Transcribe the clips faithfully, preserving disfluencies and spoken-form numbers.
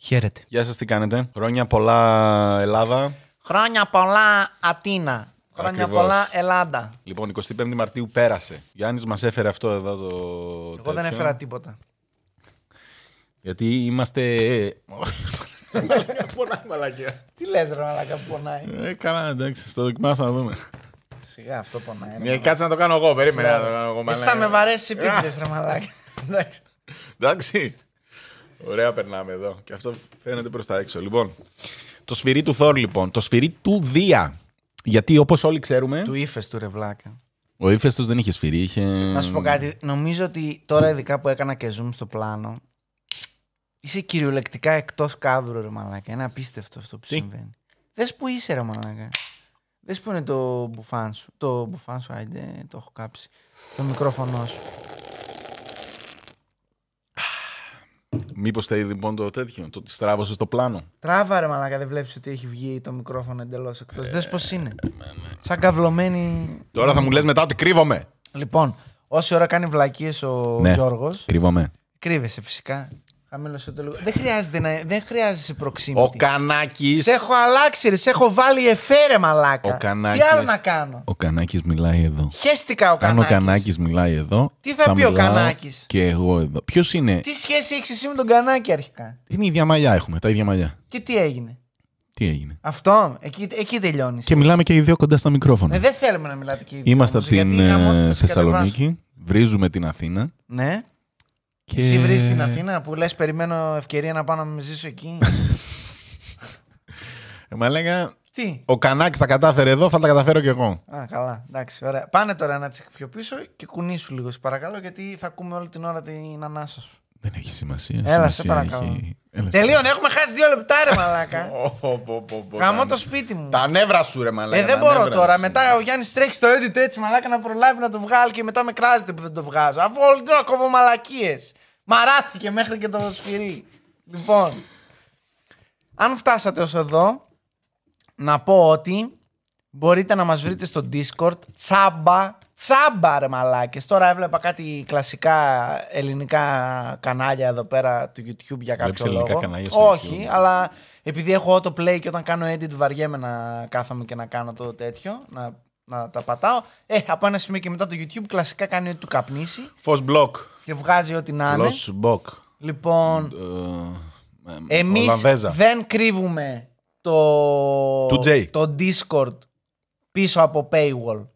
Χαίρετε. Γεια σας, τι κάνετε? Χρόνια πολλά Ελλάδα. Χρόνια πολλά Αθήνα. Χρόνια Ακριβώς. πολλά Ελλάδα. Λοιπόν, εικοστή πέμπτη Μαρτίου πέρασε. Γιάννης μας έφερε αυτό εδώ το. Εγώ τέτοιο. δεν έφερα τίποτα. Γιατί είμαστε. Πονάει μαλακιά. Τι λες ρε μαλάκα που πονάει. Ε, καλά, εντάξει, στο δοκιμάσω να δούμε. Σιγά αυτό πονάει. Ε, κάτσε να το κάνω εγώ, περίμενα να το κάνω εγώ. Εσύ θα με βαρέσεις επίτηδες ρε μαλάκα. Εντάξει. Εντάξει. Ωραία, περνάμε εδώ. Και αυτό φαίνεται προς τα έξω. Λοιπόν, το σφυρί του Θόρ, λοιπόν. Το σφυρί του Δία. Γιατί όπως όλοι ξέρουμε. Του ύφες του ρε βλάκα. Ο ύφεστος δεν είχε σφυρί. Είχε... Να σου πω κάτι. Νομίζω ότι τώρα ειδικά που έκανα και zoom στο πλάνο. Είσαι κυριολεκτικά εκτός κάδρου ρε μαλάκα. Είναι απίστευτο αυτό που Τι? συμβαίνει. Δες που είσαι ρε μαλάκα. Δες που είναι το μπουφάν σου. Το μπουφάν σου, άιντε, το έχω κάψει. Το μικρόφωνο σου. Μήπως θέλει λοιπόν το τέτοιο, το ότι στράβωσε στο πλάνο. Τράβα ρε μαλάκα, δεν βλέπεις ότι έχει βγει το μικρόφωνο εντελώς εκτός. Δες πως είναι. Σαν καυλωμένη. Τώρα θα μου λες μετά ότι κρύβομαι. Λοιπόν, όση ώρα κάνει βλακίες ο Ναι. Γιώργος. Κρύβομαι. Κρύβεσαι φυσικά. Χαμήλωσε το λίγο. Δεν χρειάζεται να. Δεν χρειάζεσαι Ο proximity. Κανάκης. Σε έχω αλλάξει, ρε. Σε έχω βάλει εφέ, μαλάκα. Ο Κανάκης. Τι άλλο να κάνω. Ο Κανάκης μιλάει εδώ. Χέστηκα ο Αν ο Κανάκης. Κανάκης μιλάει εδώ. Τι θα πει ο μιλάω Κανάκης? Και εγώ εδώ. Ποιος είναι? Τι σχέση έχεις εσύ με τον Κανάκη αρχικά? Είναι η ίδια μαλλιά, έχουμε τα ίδια μαλλιά. Και τι έγινε? Τι έγινε? Αυτό, εκεί, εκεί τελειώνει. Και μιλάμε και οι δύο κοντά στα μικρόφωνα. Ε, δεν θέλουμε να μιλάτε και οι δύο. Είμαστε από όμως, την γιατί γαμώτε, θα ε, σε κατεβάσω. Θεσσαλονίκη. Βρίζουμε την Αθήνα. Ναι. Και... Εσύ βρεις την Αθήνα που λες περιμένω ευκαιρία να πάω να με ζήσω εκεί. Ε, μα λέγα, Τι. ο Κανάκης τα κατάφερε εδώ, θα τα καταφέρω κι εγώ. Α, καλά. Εντάξει, ωραία. Πάνε τώρα ένα τσικ πιο πίσω και κουνήσου λίγο, σε παρακαλώ, γιατί θα ακούμε όλη την ώρα την ανάσα σου. Δεν έχει σημασία. Έλα, σε σημασία παρακαλώ. έχει- Έλα, Τελείωνε, έχουμε χάσει δύο λεπτά, ρε μαλάκα. Πω, πω, πω, πω, πω, Γαμώ τα- το σπίτι μου. Τα νεύρα σου, ρε μαλάκα. Ε, δεν τα μπορώ νεύρα τώρα. σου. Μετά ο Γιάννης τρέχει στο edit έτσι, μαλάκα, να προλάβει να το βγάλει και μετά με κράζεται που δεν το βγάζω. Αφού όλη την ώρα κόβω μαλακίες. Μαράθηκε μέχρι και το σφυρί. Λοιπόν, αν φτάσατε ως εδώ, να πω ότι μπορείτε να μας βρείτε στο Discord τσάμπα, τσάμπα ρε μαλάκες. Τώρα έβλεπα κάτι κλασικά ελληνικά κανάλια εδώ πέρα του YouTube για κάποιο Βλέπεις ελληνικά λόγο. κανάλια στο Όχι, YouTube. αλλά επειδή έχω autoplay και όταν κάνω edit βαριέμαι να κάθομαι και να κάνω το τέτοιο, να, να τα πατάω. Ε, από ένα σημείο και μετά το YouTube κλασικά κάνει ότι του καπνίσει Φως μπλοκ. και βγάζει ό,τι να είναι. Φλος μπλοκ. Λοιπόν, Ε, εμείς Ολλανδέζα. δεν κρύβουμε το, Του Τζέι. το Discord πίσω από paywall.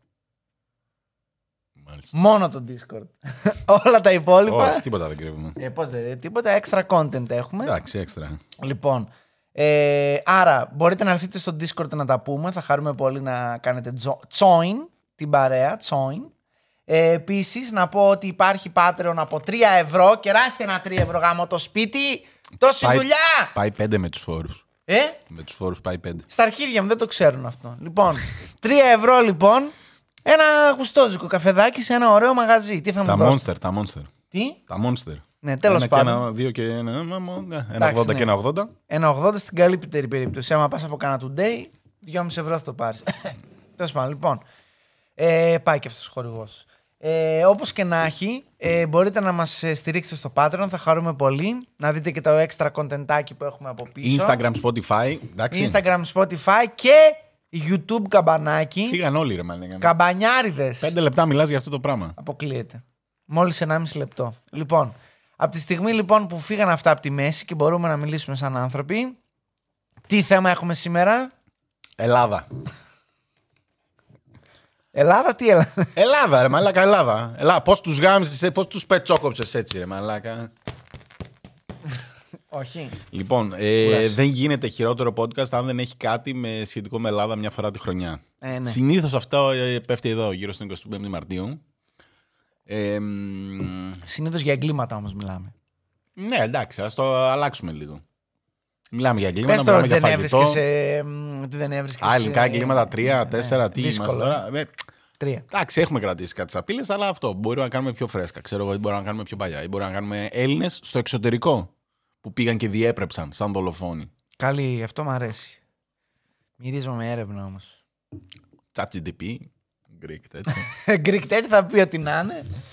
Μάλιστα. Μόνο το Discord. Όλα τα υπόλοιπα. Όχι, τίποτα δεν κρύβουμε. Ε, πώς δεν, τίποτα extra content έχουμε. Εντάξει, έξτρα. Λοιπόν, ε, άρα μπορείτε να έρθετε στο Discord να τα πούμε. Θα χαρούμε πολύ να κάνετε jo- join την παρέα. Join. Ε, επίσης, να πω ότι υπάρχει Patreon από τρία ευρώ. Κεράστε ένα τρία ευρώ γάμο το σπίτι. Τόση Πάει- δουλειά! Πάει πέντε με τους φόρους. Ε, Με τους φόρους πάει πέντε. στα αρχίδια μου δεν το ξέρουν αυτό. Λοιπόν, τρία ευρώ λοιπόν. Ένα γουστόζικο καφεδάκι σε ένα ωραίο μαγαζί. Τι θα μου Τα δώσετε? monster, τα monster. Τι? Τα monster. Ναι, τέλος Ένα πάντων. και ένα, δύο και ένα, ένα, ένα Εντάξει, ογδόντα ναι. και ένα ογδόντα. Ένα ογδόντα στην καλύτερη περίπτωση. Άμα πας από κάνα today, δυόμισι ευρώ θα το πάρεις. Τέλος πάντων, λοιπόν. Ε, πάει και αυτός ο χορηγός. Ε, όπως και να έχει, ε, μπορείτε να μας ε, στηρίξετε στο Patreon, θα χαρούμε πολύ. Να δείτε και το extra contentάκι που έχουμε από πίσω. Instagram, Spotify. Εντάξει. Instagram, Spotify και YouTube καμπανάκι. Φύγαν όλοι, ρε μαλάκα. Καμπανιάριδες. Πέντε λεπτά μιλάς για αυτό το πράγμα. Αποκλείεται. Μόλις ενάμιση λεπτό. Λοιπόν, από τη στιγμή λοιπόν που φύγαν αυτά από τη μέση και μπορούμε να μιλήσουμε σαν άνθρωποι, τι θέμα έχουμε σήμερα? Ελλάδα. Ελλάδα, τι Ελλάδα? Ελλάδα, ρε μαλάκα, Ελλάδα. Ελλάδα. Πώς τους γάμισες, πώς τους πετσόκοψες έτσι, ρε μαλάκα. Όχι. Λοιπόν, ε, Κουράση. δεν γίνεται χειρότερο podcast αν δεν έχει κάτι με σχετικό με Ελλάδα μια φορά τη χρονιά. Ε, ναι. Συνήθως αυτό ε, πέφτει εδώ, γύρω στην εικοστή πέμπτη Μαρτίου. Ε, μ, Συνήθως για εγκλήματα όμως μιλάμε. ναι, εντάξει, ας το αλλάξουμε λίγο. Μιλάμε για εγκλήματα, Πες τώρα μιλάμε ότι για δεν φαγητό. έβρισκες, ε, μ, ότι δεν έβρισκες. Α, ελληνικά ε, εγκλήματα, τρία, ναι, τέσσερα, τι είμαστε δύσκολο. τώρα. Ε, Τρία. Εντάξει, έχουμε κρατήσει κάτι σαπίλες, αλλά αυτό μπορούμε να κάνουμε πιο φρέσκα. Ξέρω εγώ, ή μπορούμε να κάνουμε πιο παλιά. Ή μπορούμε να κάνουμε Έλληνες στο εξωτερικό που πήγαν και διέπρεψαν σαν δολοφόνοι. Καλή, αυτό μου αρέσει. Μυρίζω με έρευνα όμως. ChatGPT, Greek, τέτοιο. Greek τέτοιο θα πει ότι να είναι.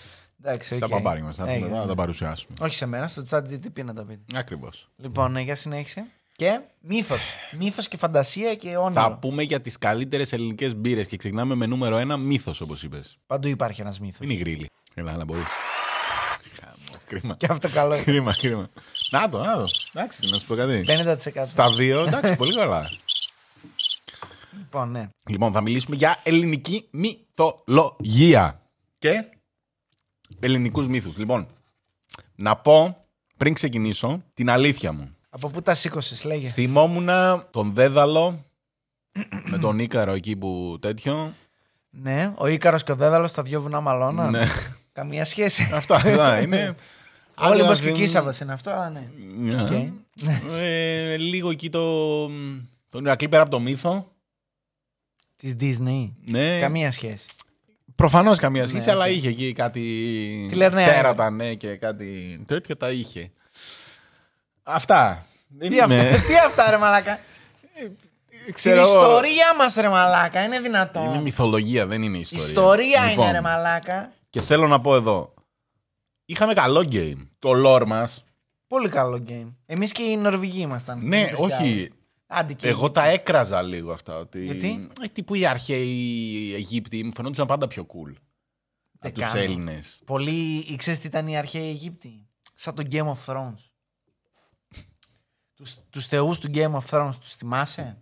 Εντάξει, Στα okay. παπάρια μας, θα έρθουμε Έγινε. εδώ να τα παρουσιάσουμε. Όχι σε μένα, στο chat τζι τι πι να τα πείτε. Ακριβώς. Λοιπόν, ναι, για συνέχισε. Και μύθος. Μύθος και φαντασία και όνειρο. Θα πούμε για τις καλύτερες ελληνικές μπύρες και ξεκινάμε με νούμερο ένα, μύθος, όπως είπες. Παντού υπάρχει ένας μύθος. Είναι η γρίλη. Έλα, να μπορείς. Χαμό, κρίμα. Και αυτό καλό. Κρίμα, κρίμα. Να το, να το. Εντάξει, να σου πω κάτι. πενήντα τοις εκατό. Στα δύο, εντάξει, πολύ καλά. Λοιπόν, ναι. Λοιπόν, θα μιλήσουμε για ελληνική μυθολογία και ελληνικούς μύθους. Λοιπόν, να πω πριν ξεκινήσω την αλήθεια μου. Από πού τα σήκωσες, λέγε. Θυμόμουν τον Δέδαλο με τον Ίκαρο εκεί που τέτοιο. Ναι, ο Ίκαρος και ο Δέδαλος, τα δυο βουνά μαλώνα. Ναι. Καμία σχέση. Αυτά αυτά είναι. Όλοι μας και Κίσαβας είναι αυτό, αλλά ναι. Ναι. Okay. Ε, λίγο εκεί το. Τον Ηρακλή πέρα από το μύθο. Της Disney. Ναι. Καμία σχέση. Προφανώς καμία σχέση, Ναι, αλλά okay. είχε εκεί κάτι. Τι λερνέα τέρατα, ναι, και κάτι τέτοιο τα είχε. Αυτά. Δεν Τι είμαι- αυτά, τι αυτά ρε μαλάκα. Ξέρω Την εγώ. ιστορία μας ρε μαλάκα, είναι δυνατόν. Είναι μυθολογία, δεν είναι ιστορία. Ιστορία Λοιπόν, είναι ρε μαλάκα. Και θέλω να πω εδώ. Είχαμε καλό game. Το lore μας. Πολύ καλό game. Εμείς και οι Νορβηγοί ήμασταν. Ναι, Δεν όχι. Άντε και Εγώ τα έκραζα λίγο αυτά. Ότι... Γιατί? Ε, τύπου οι αρχαίοι Αιγύπτιοι μου φαινόντουσαν πάντα πιο cool. Δεν Από τους κάνω. Έλληνες. Πολύ, ξέρεις τι ήταν οι αρχαίοι Αιγύπτιοι. Σαν το Game of Thrones. τους, τους θεούς του Game of Thrones τους θυμάσαι.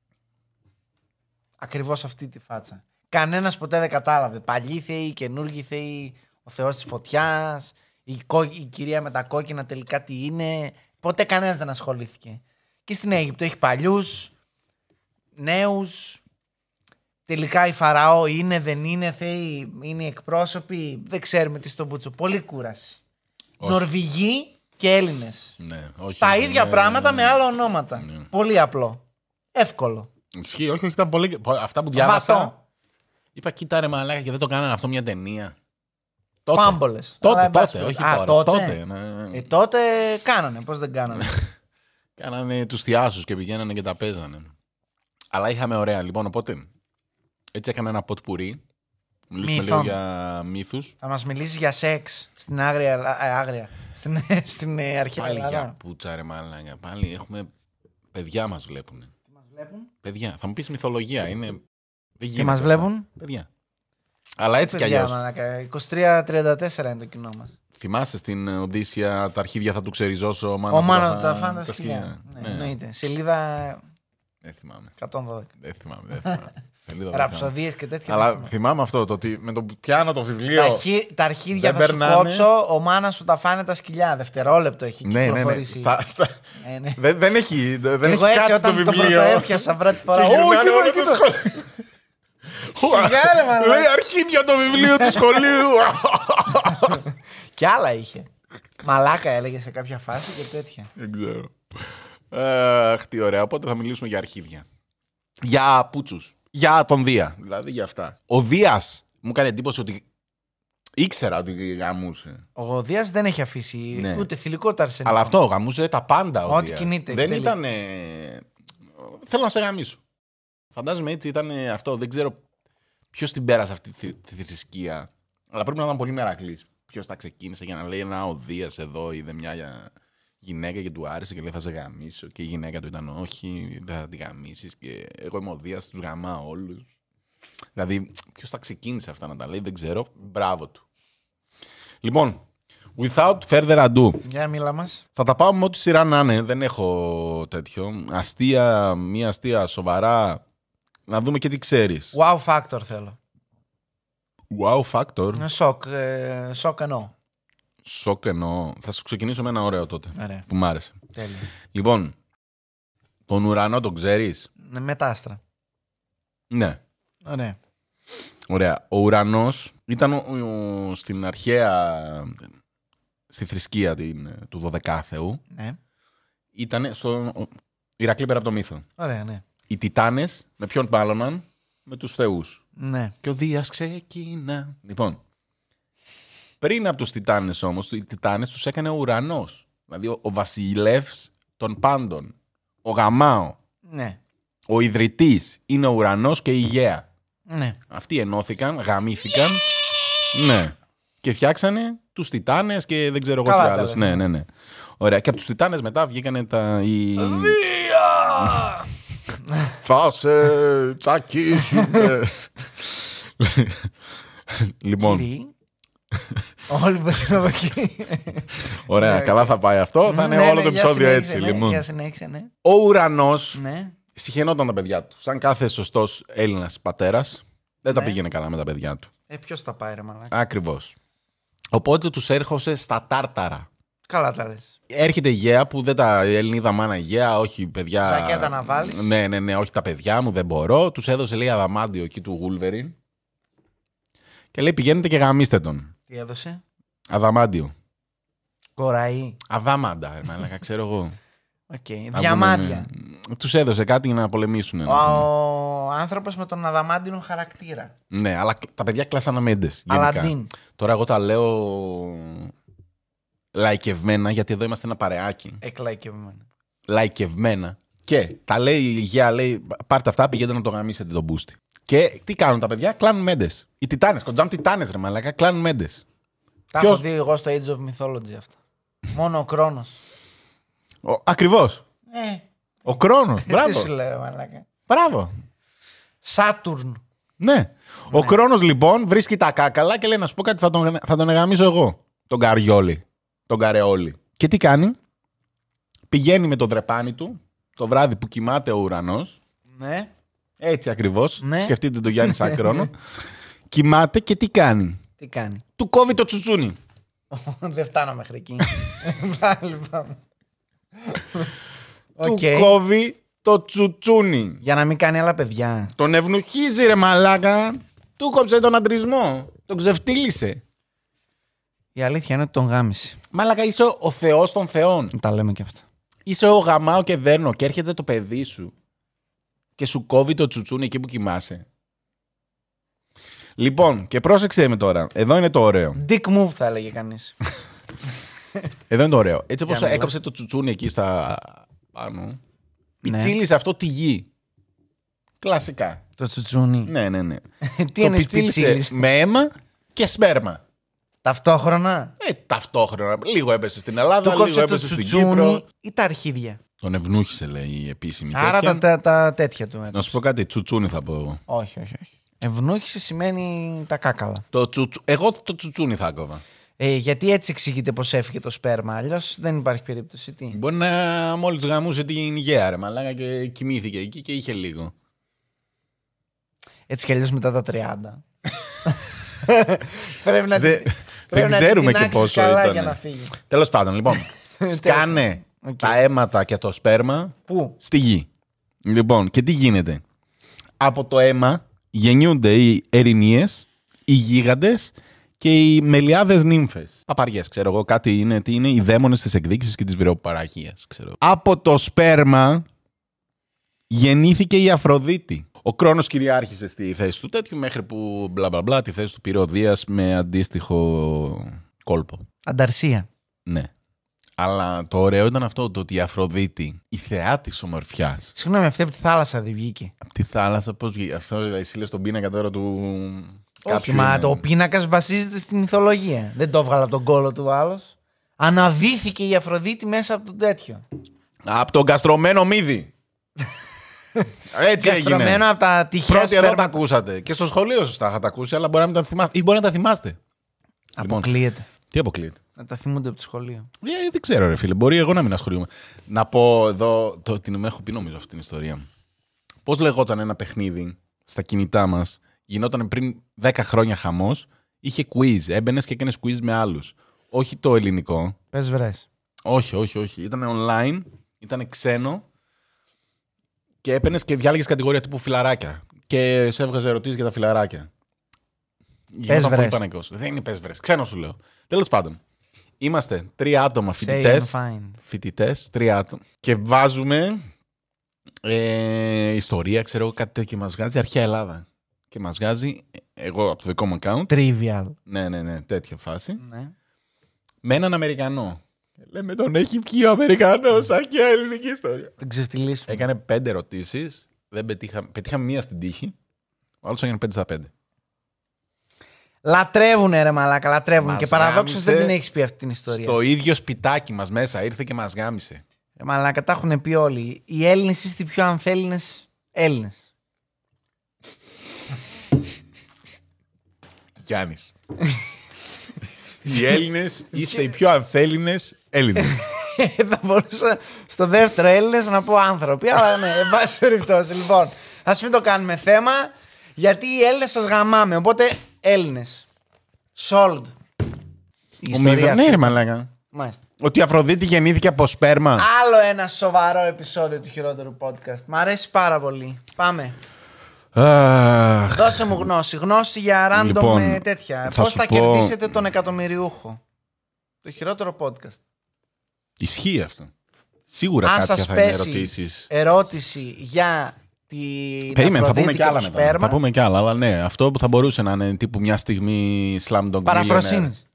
Ακριβώς αυτή τη φάτσα. Κανένας ποτέ δεν κατάλαβε. Παλιοί θεοί, καινούργιοι θεοί, ο θεός της φωτιάς, η, κό, η κυρία με τα κόκκινα τελικά τι είναι. Ποτέ κανένας δεν ασχολήθηκε. Και στην Αίγυπτο έχει παλιούς, νέους. Τελικά η Φαραώ είναι, δεν είναι θεοί, είναι οι εκπρόσωποι. Δεν ξέρουμε τι στον Μπούτσο. Πολύ κούραση. Όχι. Νορβηγοί και Έλληνες. Ναι, όχι, Τα όχι, ίδια ναι, πράγματα ναι. με άλλα ονόματα. Ναι. Πολύ απλό. Εύκολο. Ισχύει, όχι, όχι, ήταν πολύ. Αυτά που διάβασα. Βατό. Είπα, κοίτα ρε μαλάκα και δεν το κάνανε αυτό μια ταινία. Τότε. Πάμπολες. Τότε, Αλλά, εν πάση τότε, όχι περιπτώσει. τώρα. Α, τότε. τότε ναι. Ε, τότε κάνανε. Πώς δεν κάνανε. Κάνανε τους θειάσους και πηγαίνανε και τα παίζανε. Αλλά είχαμε ωραία. Λοιπόν, οπότε έτσι έκανα ένα ποτ πουρί. Μιλήσουμε Μύθων. λίγο για μύθους. Θα μας μιλήσεις για σεξ στην άγρια. ε, άγρια. Στην, στην ε, αρχαία Πάλι Ελλάδα. για πούτσα ρε μαλάκα. Πάλι έχουμε. Παιδιά μας βλέπουν. Τι μας βλέπουν. Παιδιά. Θα μου πεις μυθολογία. Είναι. Δεν Και γίνεται μας αυτό. βλέπουν. Παιδιά. Αλλά έτσι κι Παιδιά, αλλιώς. μαλάκα, είκοσι τρία τριάντα τέσσερα είναι το κοινό μας. Θυμάσαι στην Οδύσσια τα αρχίδια θα του ξεριζώσω. Ο Μάνα Μάνο του τα θα- φάντα τα σκυλιά. σκυλιά. Ναι, Ναι. εννοείται. Σελίδα Δεν θυμάμαι. εκατόν δώδεκα. Δεν θυμάμαι. Δεν θυμάμαι. Σελίδα δεν θυμάμαι. Ραψοδίες και τέτοια. Αλλά δεν θυμάμαι. θυμάμαι αυτό, το ότι με το που πιάνω το Τα, βιβλίο. αρχί- τα αρχίδια δεν θα σου περνάνε. κόψω, ο μάνα σου τα φάνε τα σκυλιά. Δευτερόλεπτο έχει Ναι, ναι, ναι. κυκλοφορήσει. Στα, στα... Ε, ναι. δεν, δεν έχει, δεν Εγώ έχει έτσι κάτι στο όταν το βιβλίο. πρώτο έπιασα πρώτη φορά. Και Ω, γυρνάνε κοίτα, όλα κοίτα. το σχολείο. Σιγά, ρε, μαλάκα. Λέει αρχίδια το βιβλίο του σχολείου. Κι άλλα είχε. Μαλάκα έλεγε σε κάποια φάση και τέτοια. Δεν ξέρω. Αχ, τι ωραία. Οπότε θα μιλήσουμε για αρχίδια. Για πούτσους. Για τον Δία. Δηλαδή για αυτά. Ο Δίας μου έκανε εντύπωση ότι ήξερα ότι γαμούσε. Ο Γοδίας δεν έχει αφήσει Ναι. ούτε θηλυκό ταρσενικό. Αλλά αυτό γαμούσε τα πάντα ο Ό,τι Δίας. κινείται, Δεν τέλει. ήταν. Θέλω να σε γαμίσω. Φαντάζομαι έτσι ήταν αυτό. Δεν ξέρω ποιο την πέρασε αυτή τη, τη θρησκεία. Αλλά πρέπει να ήταν πολύ μερακλής. Ποιο τα ξεκίνησε για να λέει ένα ο Δίας εδώ είδε μια γυναίκα και του άρεσε και λέει θα σε γαμίσω. Και η γυναίκα του ήταν όχι, δεν θα τη γαμίσει. Και εγώ είμαι ο Δίας, του γαμάω όλου. Δηλαδή, ποιο τα ξεκίνησε αυτά να τα λέει, δεν ξέρω. Μπράβο του. Λοιπόν, without further ado, Για μίλα μας. θα τα πάω με ό,τι σειρά να είναι. Δεν έχω τέτοιο. Αστεία, μία αστεία, σοβαρά. Να δούμε και τι ξέρεις. Wow factor θέλω. Wow factor. Είναι σοκ. Ε, σοκ εννοώ. Σοκ εννοώ. Θα σου ξεκινήσω με ένα ωραίο τότε. Ωραία. Που μ' άρεσε. Τέλεια. Λοιπόν, τον ουρανό τον ξέρεις? Ναι, με τα άστρα. Ναι. Ωραία. Ωραία. Ο ουρανός ήταν ο, ο- στην αρχαία, στη θρησκεία την, του δωδεκάθεου, Ναι. ήταν στο Ηρακλή πέρα από το μύθο. Ωραία, ναι. Οι Τιτάνες με ποιον πάλωναν? Με τους θεούς. Ναι. Και ο Δίας ξεκίνα. Λοιπόν, πριν από τους Τιτάνες όμως, οι Τιτάνες τους έκανε ο ουρανός. Δηλαδή ο, ο βασιλεύς των πάντων. Ο Γαμάο. Ναι. Ο ιδρυτής είναι ο ουρανός και η γαία. Ναι. Αυτοί ενώθηκαν, γαμήθηκαν. Ναι. Και φτιάξανε τους Τιτάνες και δεν ξέρω εγώ Καλά τι τα άλλο. λες, Ναι, ναι. ναι, ναι. Ωραία. Και από τους Τιτάνες μετά βγήκανε τα. Οι... Δία! Θα σε τσακίσουμε. Λοιπόν. Κύριοι. Όλοι πως είναι εδώ εκεί. Ωραία, Ναι, καλά οκ. θα πάει αυτό. Θα είναι Ναι, όλο ναι, το για επεισόδιο συνέχισε, έτσι. ναι, Λοιπόν. Για συνέχισε, ναι. Ο ουρανός Ναι. συχαινόταν τα παιδιά του. Σαν κάθε σωστός Έλληνας πατέρας, δεν τα Ναι. πήγαινε καλά με τα παιδιά του. Ε, ποιος τα πάει ρε μαλάκα. Ακριβώς. Οπότε τους έρχωσε στα τάρταρα. Καλά τα λες. Έρχεται η γέα που δεν τα. Η Ελληνίδα μάνα γέα, όχι παιδιά. Ζακέτα να βάλεις. Ναι, ναι, ναι, όχι τα παιδιά μου, δεν μπορώ. Τους έδωσε λέει αδαμάντιο εκεί του Wolverine. Και λέει πηγαίνετε και γαμίστε τον. Τι έδωσε. Αδαμάντιο. Κοραή. Αδάμαντα, ρε μαλάκα, ξέρω εγώ. Οκ. Να Διαμάντια. πούμε, τους έδωσε κάτι για να πολεμήσουν. Ο, ο άνθρωπος με τον αδαμάντινο χαρακτήρα. Ναι, αλλά τα παιδιά κλάσανε μέντες. γενικά. Αλαντίν. Τώρα εγώ τα λέω λαϊκευμένα, γιατί εδώ είμαστε ένα παρεάκι. Εκλαϊκευμένα. Λαϊκευμένα. Και τα λέει η γέα, λέει, πάρτε αυτά, πηγαίνετε να το γαμίσετε τον μπούστι. Και τι κάνουν τα παιδιά, κλάνουν μέντες. Οι Τιτάνες, κοντζάμ Τιτάνες ρε μαλάκα, κλάνουν μέντες. Τα Ποιος? έχω δει εγώ στο Age of Mythology αυτά. Μόνο ο Κρόνος. Ο- Ακριβώς. Ε, Ο Κρόνος. τι Μπράβο. σου λέω μαλάκα. Μπράβο. Σάτουρν. Ναι. Ο Κρόνος λοιπόν βρίσκει τα κάκαλα και λέει να σου πω κάτι, θα τον, θα τον εγαμίσω εγώ. Τον Καριόλι. Τον Καρεόλι. Και τι κάνει, πηγαίνει με το δρεπάνι του το βράδυ που κοιμάται ο ουρανός. Ναι. Έτσι ακριβώς. Ναι. Σκεφτείτε τον Γιάννη σαν Κρόνο. Κοιμάται και τι κάνει. Τι κάνει. Του κόβει το τσουτσούνι. Δεν φτάνω μέχρι εκεί. Λοιπόν. Του Οκ. κόβει το τσουτσούνι. Για να μην κάνει άλλα παιδιά. Τον ευνουχίζει ρε μαλάκα. Του κόψε τον αντρισμό. Τον ξεφτύλισε. Η αλήθεια είναι ότι τον γάμισε. Μαλάκα είσαι ο Θεός των Θεών. Τα λέμε και αυτά. Είσαι ο γαμάω και δέρνω και έρχεται το παιδί σου και σου κόβει το τσουτσούνι εκεί που κοιμάσαι. Λοιπόν, και πρόσεξε με τώρα. Εδώ είναι το ωραίο. Dick move θα έλεγε κανείς. Εδώ είναι το ωραίο. Έτσι όπως Για να έκοψε το τσουτσούνι εκεί στα πάνω, Ναι. πιτσίλησε αυτό τη γη. Κλασικά. Το τσουτσούνι. Ναι, ναι, ναι. Τι Το είναι πιτσίλησε πιτσίλης. με αίμα και σπέρμα. Ταυτόχρονα. Ε, ταυτόχρονα. Λίγο έπεσε στην Ελλάδα, Του λίγο κόψε το έπεσε στην Κύπρο. τσουτσούνι ή τα αρχίδια. Τον ευνούχησε, λέει η επίσημη Άρα τέτοια. τα, τα, τα τέτοια του. Να σου πω κάτι, τσουτσούνι θα πω εγώ. Όχι, όχι, όχι. Ευνούχησε σημαίνει τα κάκαλα. Το τσουτσου... Εγώ το τσουτσούνι θα κόβα. Ε, γιατί έτσι εξηγείται πως έφυγε το σπέρμα. Αλλιώς δεν υπάρχει περίπτωση. Τι. Μπορεί να μόλις γαμούσε την υγεία ρε μαλάκα και κοιμήθηκε εκεί και είχε λίγο. Έτσι κι αλλιώς μετά τα τριάντα. πρέπει να, Δεν- την- δεν πρέπει να ξέρουμε την και τεινάξεις πόσο καλά ήταν. για να φύγει. Τέλος πάντων, λοιπόν, σκάνε Οκ. τα αίματα και το σπέρμα Πού? στη γη. Λοιπόν, και τι γίνεται. Από το αίμα γεννιούνται οι ερηνίες, οι γίγαντες και οι μελιάδες νύμφες. Παπαριές, ξέρω εγώ, κάτι είναι, τι είναι, οι δαίμονες της εκδίκησης και της βυρεοπαραγίας, ξέρω. Από το σπέρμα γεννήθηκε η Αφροδίτη. Ο Κρόνος κυριάρχησε στη θέση του τέτοιου μέχρι που μπλα μπλα μπλα τη θέση του πήρε ο Δίας με αντίστοιχο κόλπο. Ανταρσία. Ναι. Αλλά το ωραίο ήταν αυτό, το ότι η Αφροδίτη, η θεά της ομορφιάς, Συγγνώμη, αυτή από τη θάλασσα δεν βγήκε. από τη θάλασσα, πώς βγήκε. Αυτό εσύ λες τον πίνακα τώρα του. Όχι, κάποιου μα είναι. το πίνακα βασίζεται στη μυθολογία. Δεν το έβγαλε από τον κόλο του άλλο. Αναδύθηκε η Αφροδίτη μέσα από τον τέτοιο. Από τον καστρωμένο μύδι. Έτσι Καστρωμένο έγινε. από τα τυχαία Πρώτοι εδώ τα σπέρματα. ακούσατε. Και στο σχολείο σας τα είχατε ακούσει, αλλά μπορεί να μην τα θυμάστε. Ή μπορεί να τα θυμάστε. Λοιπόν, Αποκλείεται. τι αποκλείεται. Να τα θυμούνται από το σχολείο. Ε, δεν ξέρω, ρε φίλε. Μπορεί εγώ να μην ασχολούμαι. Να πω εδώ. Το, την έχω πει νομίζω αυτή την ιστορία. Πώς λεγόταν ένα παιχνίδι στα κινητά μας, γινόταν πριν δέκα χρόνια χαμός, είχε quiz. Έμπαινες και έκανες quiz με άλλους. Όχι το ελληνικό. Πες βρες. Όχι, όχι, όχι. Ήταν online, ήταν ξένο και έπαινες και διάλεγες κατηγορία τύπου φιλαράκια. Και σε έβγαζε ερωτήσεις για τα φιλαράκια. Γινόταν πολύ βρες. πανικός. Δεν είναι πες βρες. Ξένο σου λέω. Τέλος πάντων. Είμαστε τρία άτομα Say φοιτητές. I'm fine. Φοιτητές, τρία άτομα. Και βάζουμε ε, ιστορία, ξέρω εγώ, κάτι τέτοιο και μας βγάζει αρχαία Ελλάδα. Και μας βγάζει, εγώ από το δικό μου account, Trivial. ναι, ναι, ναι, τέτοια φάση, Ναι. με έναν Αμερικανό. Λέμε τον έχει πιει ο Αμερικανός, αρχαία ελληνική ιστορία. Τον ξεφτυλίσουμε. Έκανε πέντε ερωτήσεις, δεν πετύχα, πετύχαμε μία στην τύχη, ο άλλος έκανε πέντε στα πέντε. Λατρεύουνε ρε μαλάκα, λατρεύουν. Μας Και παραδόξως δεν γάμισε την έχεις πει αυτή την ιστορία. Στο ίδιο σπιτάκι μας μέσα ήρθε και μας γάμισε. Ρε μαλάκα, τα έχουν πει όλοι. Οι Έλληνες είστε οι πιο ανθέλληνες Έλληνες. Γιάννης. Οι Έλληνες είστε οι πιο ανθέλληνες Έλληνες. Θα μπορούσα στο δεύτερο Έλληνες να πω άνθρωποι, αλλά ναι, εν πάση περιπτώσει. Λοιπόν, ας μην το κάνουμε θέμα, γιατί οι Έλληνες σας γαμάμε. Οπότε Έλληνες. Sold. Η ιστορία αυτή. Ναι, ρε μαλάκα. Μάλιστα. Ότι η Αφροδίτη γεννήθηκε από σπέρμα. Άλλο ένα σοβαρό επεισόδιο του χειρότερου podcast. Μ' αρέσει πάρα πολύ. Πάμε. Αχ. Δώσε μου γνώση. Γνώση για random Λοιπόν, ε, τέτοια. θα Πώς σου θα πω- κερδίσετε τον εκατομμυριούχο. Το χειρότερο podcast. Ισχύει αυτό. Σίγουρα Αν κάποια σας θα είναι πέσει ερωτήσεις. ερώτηση για την Περίμενε, θα Αφροδίτη πούμε και κι άλλα το μετά. σπέρμα, Θα πούμε κι άλλα, αλλά ναι, αυτό που θα μπορούσε να είναι τύπου μια στιγμή Slam Dog Millionaire. παραφροσύνης.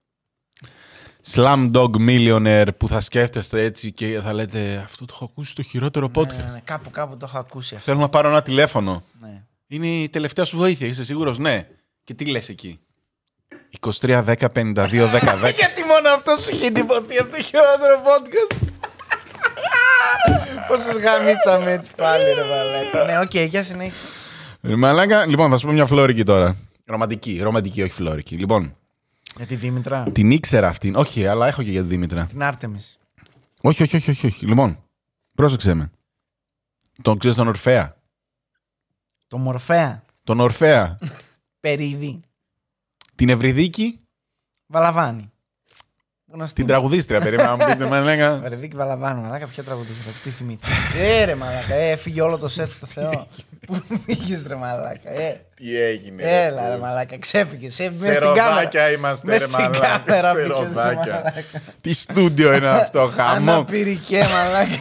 Slam Dog Millionaire που θα σκέφτεστε έτσι και θα λέτε αυτό το έχω ακούσει στο χειρότερο podcast. Ναι, ναι, κάπου, κάπου το έχω ακούσει αυτό. Θέλω να πάρω ένα τηλέφωνο. Ναι. Είναι η τελευταία σου βοήθεια, είσαι σίγουρος? Ναι. Και τι λες εκεί? είκοσι τρία δέκα πενήντα δύο δέκα δέκα. Γιατί μόνο αυτό σου είχε εντυπωθεί από το χειρότερο podcast. Πώς σας γαμίτσαμε έτσι πάλι ρε μαλάκα. Ναι, οκ, για συνέχισε. Ε, Μαλάκα, λοιπόν, θα σου πω μια φλόρικη τώρα. Ρομαντική, ρομαντική, όχι φλόρικη. Λοιπόν, Για τη Δήμητρα. την ήξερα αυτήν. Όχι, αλλά έχω και για τη Δήμητρα. Την Άρτεμις. Όχι, όχι, όχι, όχι, όχι. Λοιπόν, πρόσεξε με. Τον ξέρεις τον Ορφέα. Το Μορφέα. Τον Ορφέα. Περίδη. Την Ευρυδίκη, Βαλαβάνη. Γνωστή. την τραγουδίστρια. Περίμενα να μου πείτε, με λέγα. Περιδίκη Βαλαβάνη, μαλάκα, ποια τραγουδίστρια, τι θυμήθηκα. Ε, ρε μαλάκα, ε, έφυγε όλο το σετ στο Θεό. Πού πήγες ρε μαλάκα, ε. Τι έγινε. Έλα ρε μαλάκα, ξέφυγες. Ε, μες στην κάμερα. Ξεροδάκια είμαστε, Μες ρε στην μαλάκα. κάμερα πήγες, ρε Ξεροδάκια. μαλάκα. Τι στούντιο είναι αυτό, χαμό. Αναπηρικέ μαλάκα.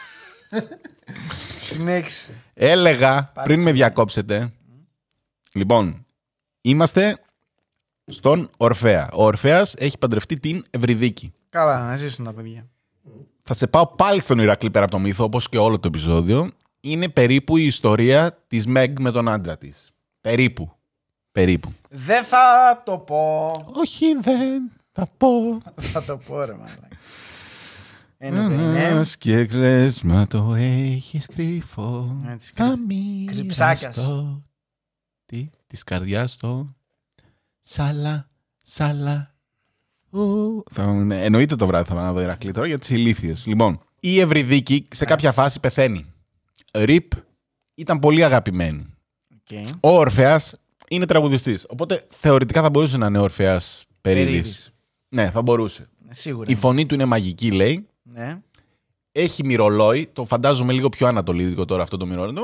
Συνέχισε. Έλεγα, πριν με διακόψετε, λοιπόν, είμαστε στον Ορφέα. Ο Ορφέας έχει παντρευτεί την Ευρυδίκη. Καλά, να ζήσουν τα παιδιά. Θα σε πάω πάλι στον Ηρακλή πέρα από το μύθο, όπως και όλο το επεισόδιο. Είναι περίπου η ιστορία της Μεγ με τον άντρα της. Περίπου. Περίπου. Δεν θα το πω. Όχι, δεν θα πω. Θα το πω ρε μαλάκα. Anyway, ναι. Ένας και κλαις, μα το έχεις κρυφό. Έτσι, κρυ- κρυψάκιας. Αμύριστο. Τι, της καρδιάς το. Σάλα, σάλα. ου. Θα, ναι, εννοείται το βράδυ θα πάω να δω Ηρακλή τώρα για τις ηλίθιες. Λοιπόν, η Ευρυδίκη σε κάποια φάση πεθαίνει. Ριπ ήταν πολύ αγαπημένη. Okay. Ο Ορφέας είναι τραγουδιστής. Οπότε θεωρητικά θα μπορούσε να είναι ο Ορφέας Περίδης. Περίδης. Ναι, θα μπορούσε. Σίγουρα. Η φωνή του είναι μαγική, λέει. Ναι. Έχει μυρολόι. Το φαντάζομαι λίγο πιο ανατολίδικο τώρα αυτό το μυρολόι.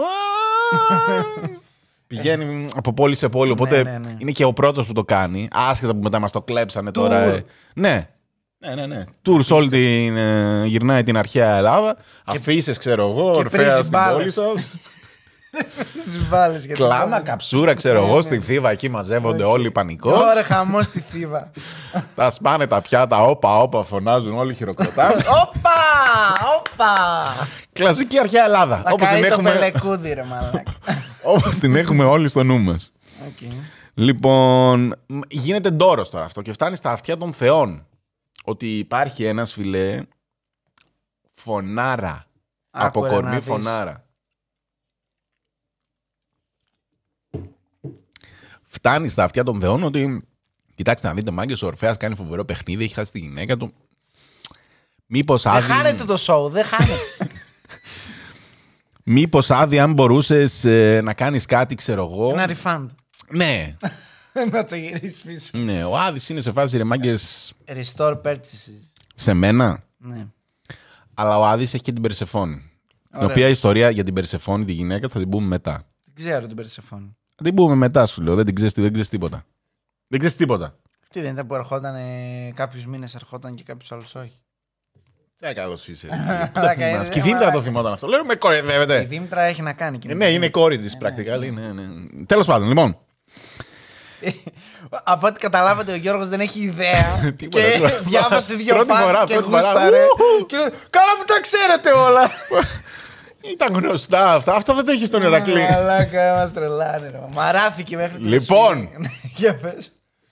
Πηγαίνει από πόλη σε πόλη. Οπότε ναι, ναι. είναι και ο πρώτος που το κάνει. Άσχετα που μετά μας το κλέψανε τώρα. Ε. Ναι. Ναι, ναι, ναι. Tours όλη την. Ε, γυρνάει την αρχαία Ελλάδα. Αφήσεις, ξέρω εγώ. Ορφέας στην μπάλες. πόλη σας. Τις βάλες για Κλάμα, καψούρα, ξέρω εγώ. Στην Θήβα εκεί μαζεύονται όλοι πανικό. Ωραία, χαμό στη Θήβα. Τα σπάνε τα πιάτα. Όπα, όπα, φωνάζουν όλοι χειροκροτάνε. Όπα! Όπα! Κλασική αρχαία Ελλάδα. Θα Όπως την, καεί το έχουμε, πελεκούδι ρε μαλάκα. όπως την έχουμε όλοι στο νου μας. Okay. Λοιπόν, γίνεται ντόρος τώρα αυτό και φτάνει στα αυτιά των θεών. Ότι υπάρχει ένας φιλέ φωνάρα. Από Άκου, ρε, να κορμί δεις. φωνάρα. Φτάνει στα αυτιά των θεών ότι κοιτάξτε να δείτε μάγκες, ο Ορφέας κάνει φοβερό παιχνίδι, έχει χάσει τη γυναίκα του. Μήπως Δεν άδει... χάνεται το show, δεν χάνεται. Μήπως άδει αν μπορούσες ε, να κάνεις κάτι, ξέρω εγώ. Ένα refund. Ναι. Να το γυρίσεις πίσω. Ναι, ο Άδης είναι σε φάση ρε μάγκες Restore purchases. σε μένα. Ναι. Αλλά ο Άδης έχει και την Περσεφόνη. Την Ωραία. οποία ιστορία για την Περσεφόνη, τη γυναίκα, θα την πούμε μετά. Δεν ξέρω την Περσεφόνη. Θα την πούμε μετά, σου λέω. Δεν την ξέρεις, δεν ξέρεις τίποτα. Δεν ξέρεις τίποτα. Αυτή δεν ήταν που ερχόταν ε, κάποιους μήνες ερχόταν και κάποιους άλλους όχι. Τι καλώς είσαι. Πλάκα, Μας. είναι, Και η ε, Δήμητρα μαλάκα. το θυμόταν αυτό. Λέω με Η κοροϊδεύετε. Δήμητρα έχει να κάνει. Και Ε, με Ναι, την- είναι η κόρη της πρακτικά. Ναι, ναι. Τέλος πάντων, λοιπόν. Από ό,τι καταλάβατε, ο Γιώργος δεν έχει ιδέα. Τίποτα, Και τίποτα. διάβασε δύο Πρώτη φορά, φάκ και πρώτη φορά. γούσταρε. Ου! Και λέει, καλά που τα ξέρετε όλα. Ήταν γνωστά αυτά. Αυτό δεν το είχε στον Ηρακλή. Μαλάκα, μας τρελάνε. ρε. Μαράθηκε μέχρι και Λοιπόν. το σφυρί. Για πες.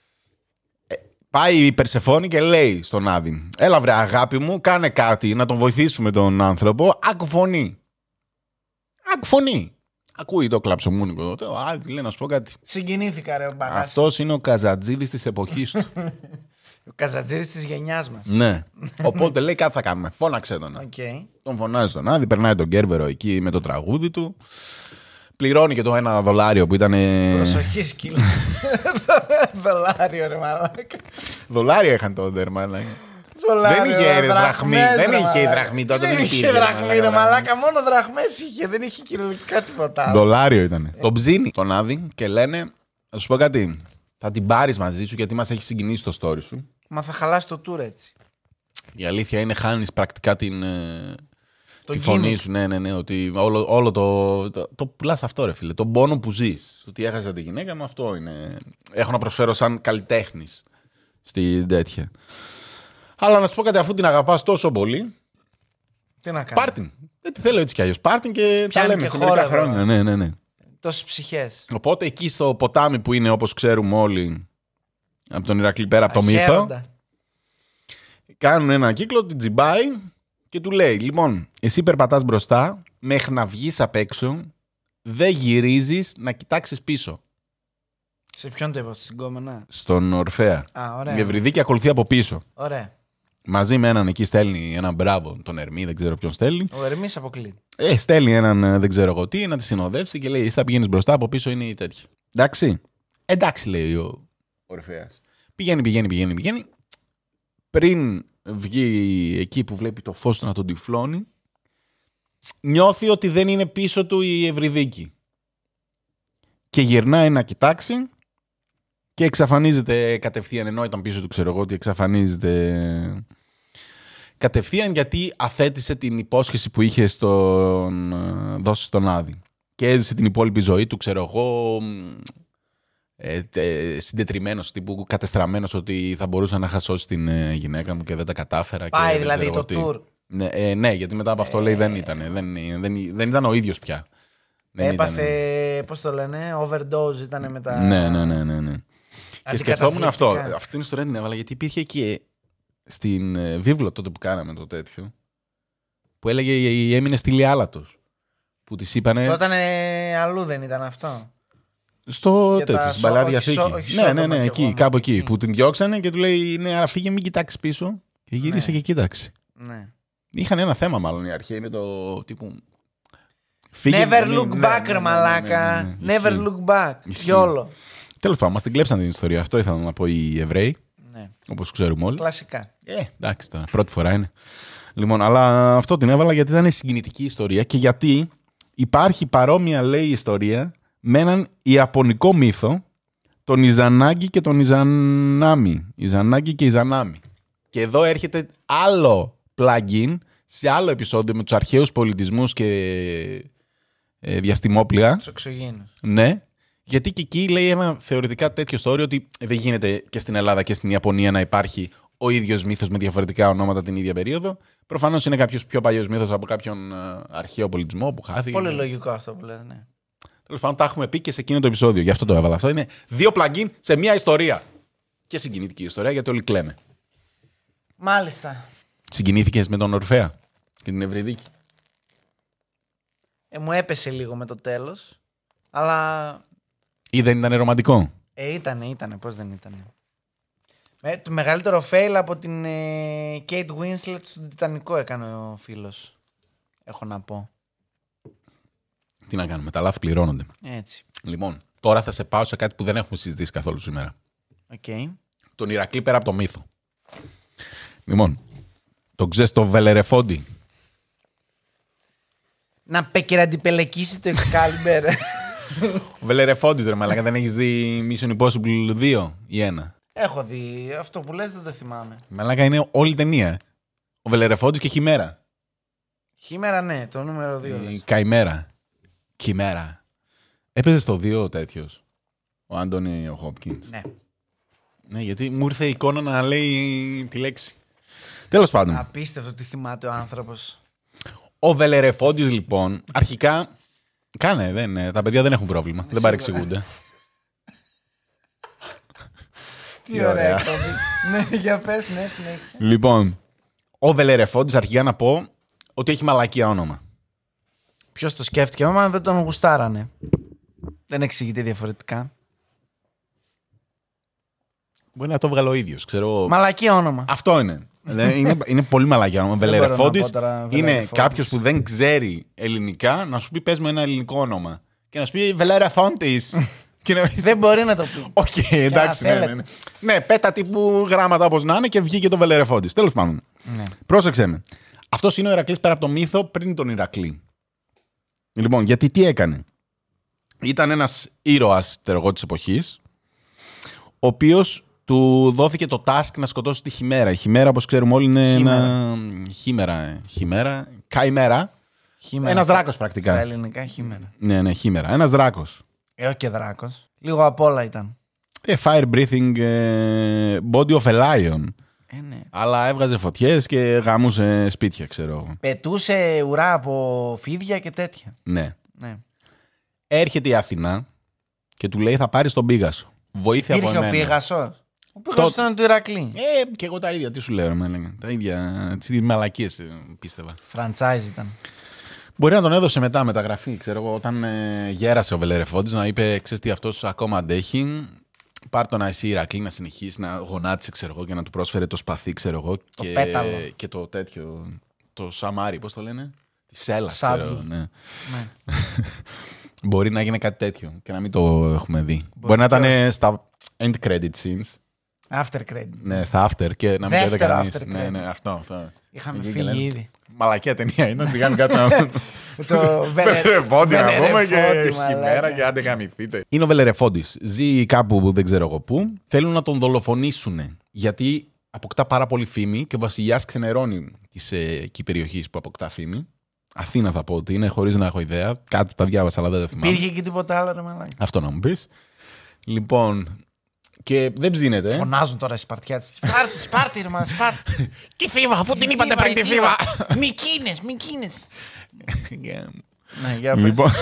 Πάει η Περσεφόνη και λέει στον Άδη: Έλα, βρε αγάπη μου, κάνε κάτι να τον βοηθήσουμε τον άνθρωπο. Άκου φωνή. Άκου φωνή. Ακούει το κλαψομούνικο. Ο Άδη λέει να σου πω κάτι. Συγκινήθηκα, ρε, ο Μπαγάσης. Αυτός είναι ο Καζατζίδης της εποχής του. Ο Καζατζίδης της γενιάς μας. Ναι. Οπότε λέει κάτι θα κάνουμε. Φώναξε τον. Okay. Τον φωνάζει τον Άδη, περνάει τον Κέρβερο εκεί με το τραγούδι του. Πληρώνει και το ένα δολάριο που ήταν. Προσοχή, σκύλο. Δολάριο, ρε μαλάκα. Δολάρια είχαν τότε, ρε μαλάκα. Δεν είχε δραχμή. Δεν είχε δραχμή τότε. Δεν είχε δραχμή, ρε μαλάκα. Μόνο δραχμές είχε. Δεν είχε κυριολεκτικά τίποτα. Δολάριο ήταν. Τον ψήνει τον Άδη και λένε: Θα σου πω κάτι. Θα την πάρεις μαζί σου γιατί μας έχει συγκινήσει το story σου. Μα θα χαλάσει το tour έτσι. Η αλήθεια είναι χάνεις πρακτικά την. Το τη φωνή σου, ναι, ναι, ναι. Ότι όλο, όλο το. Το, το πουλάς αυτό, ρε φίλε. Τον πόνο που ζεις. Ότι έχασα τη γυναίκα μου, αυτό είναι. Έχω να προσφέρω σαν καλλιτέχνης στην τέτοια. Αλλά να σου πω κάτι, αφού την αγαπάς τόσο πολύ. Τι να κάνω. Πάρτιν. Δεν τη θέλω έτσι κι αλλιώς. Πάρτιν και πιάνει τα λέμε και σε χώρα, μερικά χρόνια. Ναι, ναι, ναι. Τόσες ψυχές. Οπότε εκεί στο ποτάμι που είναι, όπως ξέρουμε όλοι, από τον Ηρακλή πέρα από το μύθο, κάνουν ένα κύκλο, την τζιμπάει και του λέει: Λοιπόν, εσύ περπατάς μπροστά, μέχρι να βγεις απ' έξω, δεν γυρίζεις να κοιτάξεις πίσω. Σε ποιον το είπα, στην κόμενα? Στον Ορφέα. Α, ωραία. Η Ευρυδίκη ακολουθεί από πίσω. Ωραία. Μαζί με έναν εκεί στέλνει έναν μπράβο, τον Ερμή, δεν ξέρω ποιον στέλνει. Ο Ερμής αποκλείται. Ε, στέλνει έναν δεν ξέρω εγώ τι, να τη συνοδεύσει και λέει: Εσύ θα πηγαίνεις μπροστά, από πίσω είναι η τέτοια. Εντάξει. Εντάξει, λέει ο Ορφέας. Πηγαίνει, πηγαίνει, πηγαίνει, πηγαίνει. Πριν βγει εκεί που βλέπει το φως του να τον τυφλώνει, νιώθει ότι δεν είναι πίσω του η Ευρυδίκη. Και γυρνάει να κοιτάξει και εξαφανίζεται κατευθείαν, ενώ ήταν πίσω του, ξέρω εγώ ότι εξαφανίζεται κατευθείαν γιατί αθέτησε την υπόσχεση που είχε στον δώσει στον Άδη. Και έζησε την υπόλοιπη ζωή του, ξέρω εγώ, ε, ε, συντετριμμένος, τύπου κατεστραμμένος ότι θα μπορούσα να χασώσει την ε, γυναίκα μου και δεν τα κατάφερα. Πάει και δηλαδή το tour. Ναι, ε, ναι, γιατί μετά από αυτό ε... λέει δεν ήταν. Δεν, δεν, δεν ήταν ο ίδιος πια. Δεν Έπαθε, ήταν... πώς το λένε, overdose ήταν με τα... Ναι, ναι, ναι, ναι, ναι. Και σκεφτόμουν αυτό. Αυτή την ιστορία την έβαλα γιατί υπήρχε και στην ε, βίβλο τότε που κάναμε το τέτοιο, που έλεγε η έμεινε στη Λιάλατος. Που της είπανε... Αυτό ήταν ε, αλλού, δεν ήταν αυτό? Στο τέτοιο, στην Παλαιά Διαθήκη. Ναι, ναι, ναι, εκεί, κάπου εκεί. εκεί. Που την διώξανε και του λέει: Ναι, αλλά φύγε, μην κοιτάξει πίσω. Και γύρισε ναι. και κοίταξε. Ναι. Είχαν ένα θέμα, μάλλον οι αρχαίοι με το τύπου. Φύγε, Never ναι, look ναι, back, ρε ναι, μαλάκα. Ναι, ναι, ναι, ναι. Never look back. Και όλο. Τέλος πάντων, μας την κλέψαν την ιστορία. Αυτό ήθελα να πω οι Εβραίοι. Ναι. Όπως ξέρουμε όλοι. Κλασικά. Ε, εντάξει, τώρα, πρώτη φορά είναι. Λοιπόν, αλλά αυτό την έβαλα γιατί ήταν συγκινητική ιστορία και γιατί υπάρχει παρόμοια, λέει, ιστορία με έναν ιαπωνικό μύθο, τον Ιζανάγκη και τον Ιζανάμι. Ιζανάγκη και Ιζανάμι. Και εδώ έρχεται άλλο plugin σε άλλο επεισόδιο με τους αρχαίους πολιτισμούς και ε, διαστημόπλια. Τους εξωγήινους. Ναι. Γιατί και εκεί λέει ένα θεωρητικά τέτοιο story ότι δεν γίνεται και στην Ελλάδα και στην Ιαπωνία να υπάρχει ο ίδιος μύθος με διαφορετικά ονόματα την ίδια περίοδο. Προφανώς είναι κάποιος πιο παλιός μύθος από κάποιον αρχαίο πολιτισμό που χάθηκε. Πολύ λογικό αυτό που λες, ναι. Τέλος πάντων, τα έχουμε πει και σε εκείνο το επεισόδιο. Γι' αυτό το έβαλα. Αυτό είναι δύο plugin σε μία ιστορία. Και συγκινητική ιστορία γιατί όλοι κλαίμε. Μάλιστα. Συγκινήθηκες με τον Ορφέα και την Ευρυδίκη? Ε, μου έπεσε λίγο με το τέλος. Αλλά. Ή δεν ήταν ρομαντικό? Ε, ήτανε, ήτανε. Πώς δεν ήτανε. Ε, το μεγαλύτερο fail από την ε, Kate Winslet στον Τιτανικό έκανε ο φίλος. Έχω να πω. Τι να κάνουμε, τα λάθη πληρώνονται. Έτσι. Λοιπόν, τώρα θα σε πάω σε κάτι που δεν έχουμε συζητήσει καθόλου σήμερα. Okay. Τον Ηρακλή πέρα από το μύθο. Λοιπόν, τον ξέρεις το Βελερεφόντι? Να πεκεραντιπελεκίσει το Excalibur. Ο Βελερεφόντης, ρε μαλάκα, δεν έχεις δει Mission Impossible δύο ή ένα? Έχω δει. Αυτό που λες δεν το θυμάμαι. Μαλάκα, είναι όλη η ταινία. Ο Βελερεφόντης και Χιμέρα. Χιμέρα, ναι, το νούμερο δύο. Η Καημέρα. Χιμέρα. Έπαιζε στο δύο τέτοιος. Ο Άντωνι ο Χόπκινς. Ναι. Ναι, γιατί μου ήρθε η εικόνα να λέει τη λέξη. Τέλος πάντων. Απίστευτο τι θυμάται ο άνθρωπος. Ο Βελερεφόντης, λοιπόν, αρχικά. Κάνε, δεν, τα παιδιά δεν έχουν πρόβλημα. Δεν παρεξηγούνται. Τι ωραία εκπομπή. Ναι, για πες, ναι, συνέχισε. Λοιπόν, ο Βελερεφόντης, αρχικά να πω ότι έχει μαλακία όνομα. Ποιος το σκέφτηκε, άμα δεν τον γουστάρανε. Δεν εξηγείται διαφορετικά. Μπορεί να το βγάλω ο ίδιος, ξέρω. Μαλακία όνομα. Αυτό είναι. είναι, είναι πολύ μαλακία όνομα. Βελερεφόντης είναι κάποιος που δεν ξέρει ελληνικά να σου πει πες μου ένα ελληνικό όνομα. Και να σου πει Βελερεφόντης. Δεν μπορεί να το πει. Οκ, okay, εντάξει. Ναι, ναι, ναι. ναι, πέτα τύπου γράμματα όπως να είναι και βγήκε το Βελερεφόντης. Τέλος πάντων. Ναι. Πρόσεξε με. Αυτός είναι ο Ηρακλής πέρα από το μύθο πριν τον Ηρακλή. Λοιπόν, γιατί τι έκανε. Ήταν ένας ήρωας τερογό της εποχής, ο οποίος του δόθηκε το task να σκοτώσει τη χιμέρα. Η χιμέρα, όπως ξέρουμε όλοι, είναι χήμερα. ένα... Χήμερα. Χιμέρα. Καημέρα. Χήμερα. Ένας δράκος πρακτικά. Στα ελληνικά χήμερα. Ναι, ναι, χήμερα. Ένας δράκος. Ε, όχι και δράκος. Λίγο απ' όλα ήταν. Ε, fire breathing ε, body of a lion. Ε, ναι. Αλλά έβγαζε φωτιές και γάμουσε σπίτια, ξέρω εγώ. Πετούσε ουρά από φίδια και τέτοια. Ναι. Ναι. Έρχεται η Αθηνά και του λέει θα πάρεις τον Πίγασο. Βοήθεια από Υπήρχε εμένα. ο Πίγασος. Ο Πίγασος Το... ήταν του Ηρακλή. Ε, και εγώ τα ίδια, τι σου λέω, ρε, με, τα ίδια, τις μαλακίες ε, πίστευα. Franchise ήταν. Μπορεί να τον έδωσε μετά μεταγραφή, ξέρω εγώ, όταν ε, γέρασε ο Βελερεφόντης, να είπε, ξέρεις τι, αυτός ακόμα αντέχει, πάρ' τον εσύ Ηρακλή να συνεχίσει να γονάτισε, ξέρω εγώ, και να του πρόσφερε το σπαθί, ξέρω εγώ, το και, πέταλο. και το τέτοιο, το σαμάρι, πώς το λένε, τη σέλα, Σάντλ. ξέρω, ναι. Ναι. Μπορεί να γίνει κάτι τέτοιο και να μην το έχουμε δει. Μπορεί, Μπορεί να ήταν ε, στα end credit scenes. After credit. Ναι, στα after και να μην το είδε Δεύτερο κανείς. after Ναι, credit. ναι, αυτό, αυτό. Είχαμε Εκεί φύγει και λένε, ήδη. Μαλακία ταινία ήταν, σιγά μην κάτσε να Το Βελερεφόντι να πούμε και Βελερεφόντι, χειμέρα μαλάκα. και άντε γαμηθείτε. Είναι ο Βελερεφόντης. Ζει κάπου που δεν ξέρω εγώ πού. Θέλουν να τον δολοφονήσουν. Γιατί αποκτά πάρα πολύ φήμη και ο βασιλιάς ξενερώνει τη εκεί περιοχή που αποκτά φήμη. Αθήνα θα πω ότι είναι, χωρίς να έχω ιδέα. Κάτι που τα διάβασα, αλλά δεν τα θυμάμαι. Υπήρχε και τίποτα άλλο, ρε μαλάκα. Αυτό να μου πεις. Λοιπόν, και δεν ψήνεται. Φωνάζουν τώρα οι Σπαρτιάτες. Σπάρτη, Σπάρτη, ρε μαλάκα, Σπάρτη. Τι φίβα, αφού την είπατε πριν τη φίβα. Μικίνες, Μικίνες. Ναι, για πες. Λοιπόν.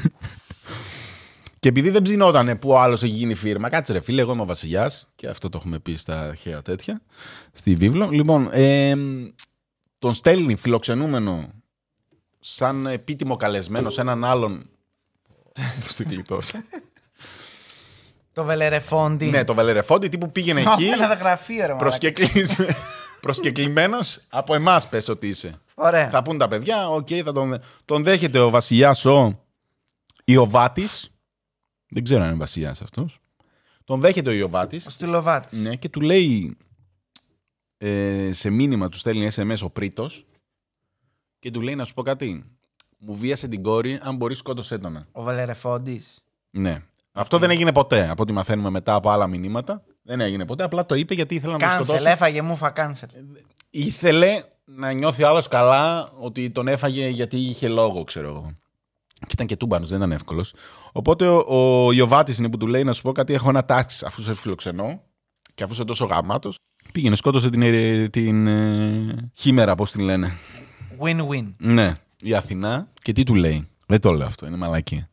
Και επειδή δεν ψινότανε που ο άλλος έχει γίνει φίρμα, κάτσε ρε φίλε, εγώ είμαι ο βασιλιάς και αυτό το έχουμε πει στα αρχαία τέτοια, στη βίβλο. Λοιπόν, ε, τον στέλνει φιλοξενούμενο σαν επίτιμο καλεσμένο σε έναν άλλον. Πώς την κλειτώσα. Το Βελερεφόντι. Ναι, το Βελερεφόντι τύπου πήγαινε εκεί. Ένα γραφείο, ρε μαλάκα. Προσκεκλημένος από εμάς πες ότι είσαι. Ωραία. Θα πούν τα παιδιά, οκ, okay, θα τον, τον δέχεται ο βασιλιάς ο Ιωβάτης. Δεν ξέρω αν είναι βασιλιάς αυτός. Τον δέχεται ο Ιωβάτης. Ο Στυλοβάτης. Ναι, και του λέει ε, σε μήνυμα, του στέλνει ες εμ ες ο Πρίτος και του λέει να σου πω κάτι. Μου βίασε την κόρη, αν μπορείς σκότωσέ τον. Ο Βελερεφόντης. Ναι. Αυτό δεν έγινε ποτέ, από ό,τι μαθαίνουμε μετά από άλλα μηνύματα. Δεν έγινε ποτέ, απλά το είπε γιατί ήθελε να τον σκοτώσει. Κάνσελ, έφαγε μούφα, κάνσελ. Ήθελε να νιώθει ο άλλος καλά ότι τον έφαγε γιατί είχε λόγο, ξέρω εγώ. Και ήταν και τούμπανος, δεν ήταν εύκολος. Οπότε ο, ο Ιωβάτης είναι που του λέει να σου πω κάτι, έχω ένα τάξη αφού σε φιλοξενώ και αφού είσαι τόσο γαμάτος. Πήγαινε, σκότωσε την, την, την ε, χήμερα, πώς την λένε. Win-win. Ναι, η Αθηνά. Και τι του λέει. Δεν το λέω αυτό, είναι μαλακία.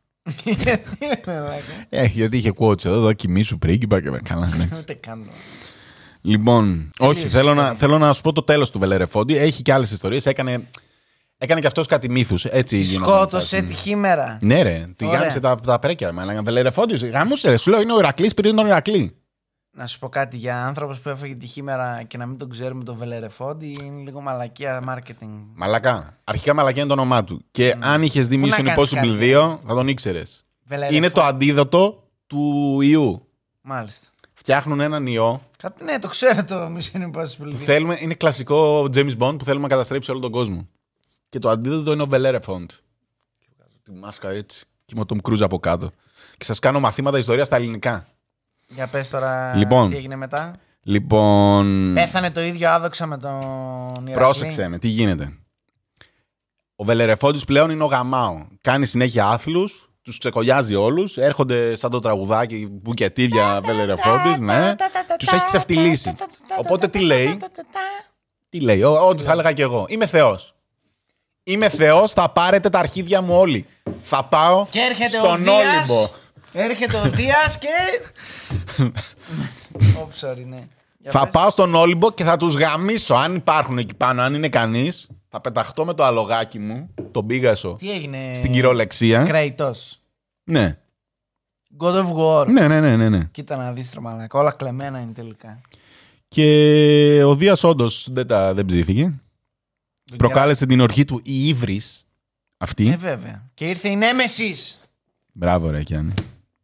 ε, γιατί είχε quotes εδώ, εδώ κοιμήσου πρίγκιπα και καλά. Ούτε κάνω. Λοιπόν, όχι, θέλω να, θέλω να σου πω το τέλος του Βελερεφόντι. Έχει και άλλες ιστορίες. Έκανε, έκανε και αυτός κάτι μύθους. Έτσι σκότωσε τη χήμερα. Ναι, ρε, τη γάμισε τα, τα πρέκια. Βελερεφόντι, γάμισε, ρε, σου λέω είναι ο Ηρακλής πριν τον Ηρακλή. Να σου πω κάτι, για άνθρωπος που έφαγε τη χήμερα και να μην τον ξέρουμε τον Βελερεφόντι, είναι λίγο μαλακία marketing. Μαλακά. Αρχικά μαλακία είναι το όνομά του. Και mm. αν είχες δει Mission Impossible δύο, θα τον ήξερες. Είναι το αντίδοτο του ιού. Μάλιστα. Φτιάχνουν έναν ιό. Κάτι, ναι, το ξέρω το Mission Impossible δύο. Θέλουμε, είναι κλασικό James Bond που θέλουμε να καταστρέψει όλο τον κόσμο. Και το αντίδοτο είναι ο Βελερεφόντ. Και βγάζω τη μάσκα έτσι. Και με τον Cruise από κάτω. Και σας κάνω μαθήματα ιστορία στα ελληνικά. Για πες τώρα λοιπόν, τι έγινε μετά. Λοιπόν. Πέθανε το ίδιο άδοξα με τον Ηρακλή. Πρόσεξε με, τι γίνεται. Ο Βελερεφόντης πλέον είναι ο γαμάο. Κάνει συνέχεια άθλους, τους ξεκολλιάζει όλους. Έρχονται σαν το τραγουδάκι μπουκετίδια Βελερεφόντης, ναι. Τους έχει ξεφτυλίσει. Οπότε τι λέει. Τι λέει, ό,τι θα έλεγα κι εγώ. Είμαι Θεός. Είμαι Θεός, θα πάρετε τα αρχίδια μου όλοι. Θα πάω και έρχεται στον ο Δίας, Όλυμπο. Έρχεται ο Δίας και... Offshore, ναι. Για Θα πες. πάω στον Όλυμπο και θα τους γαμίσω. Αν υπάρχουν εκεί πάνω, αν είναι κανείς, θα πεταχτώ με το αλογάκι μου, τον Πίγασο, Τι έγινε. στην κυριολεξία. Κρέιτος. Ναι. God of War. Ναι, ναι, ναι, ναι, ναι. Κοίτα να δεις, ρε μαλάκα. Όλα κλεμμένα είναι τελικά. Και ο Δίας όντως δεν, τα, δεν ψήθηκε. Τον Προκάλεσε την ορχή του η Ύβρις αυτή. κερα- Ε, βέβαια. Και ήρθε η Νέμεσης. Μπράβο ρε Κιάννη.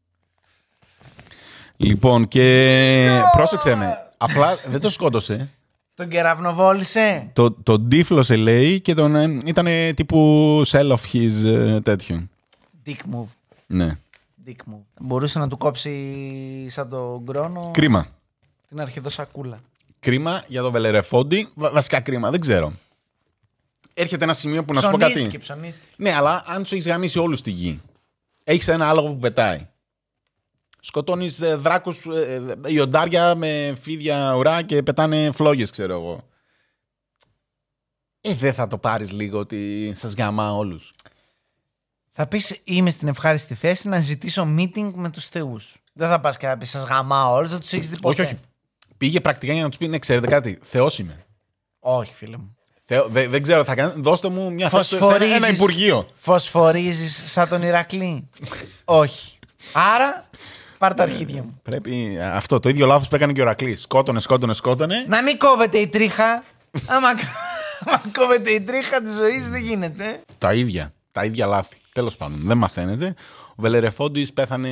Λοιπόν και πρόσεξε με. Απλά δεν το σκότωσε. Τον κεραυνοβόλησε. Το, τον τύφλωσε λέει και τον ε, ήταν τύπου sell off his ε, τέτοιο. Dick move. Ναι. Dick move. Μπορούσε να του κόψει σαν τον Κρόνο Κρίμα. την αρχιδοσακούλα. Κρίμα για το Βελερεφόντι. Βα- βασικά κρίμα, δεν ξέρω. Έρχεται ένα σημείο που να σου πω κάτι. Ψωνίστηκε, ψωνίστηκε. Ναι, αλλά αν σου έχει γαμίσει όλου στη γη, έχει ένα άλογο που πετάει. Σκοτώνει δράκου, ε, ιοντάρια με φίδια ουρά και πετάνε φλόγε, ξέρω εγώ. Ε, δεν θα το πάρει λίγο ότι σα γαμά όλου. Θα πεις είμαι στην ευχάριστη θέση να ζητήσω meeting με τους θεούς. Δεν θα πας και θα πεις σας γαμάω όλους, δεν τους έχεις δει ποτέ. Όχι, όχι. Πήγε πρακτικά για να του πει: ναι, ξέρετε κάτι, Θεό είμαι. Όχι, φίλε μου. Θεό, δε- δεν ξέρω, θα κάνει, δώστε μου μια θέση σε ένα, Φωσφορίζεις. ένα υπουργείο. Φωσφορίζεις σαν τον Ηρακλή. Όχι. Άρα, πάρ' τα αρχίδια μου. Πρέπει αυτό το ίδιο λάθο που έκανε και ο Ρακλή. Σκότωνε, σκότωνε, σκότωνε. Να μην κόβεται η τρίχα. Άμα, άμα κόβεται η τρίχα της ζωής δεν γίνεται. Τα ίδια. Τα ίδια λάθη. Τέλος πάντων, δεν μαθαίνετε. Ο Βελερεφόντης πέθανε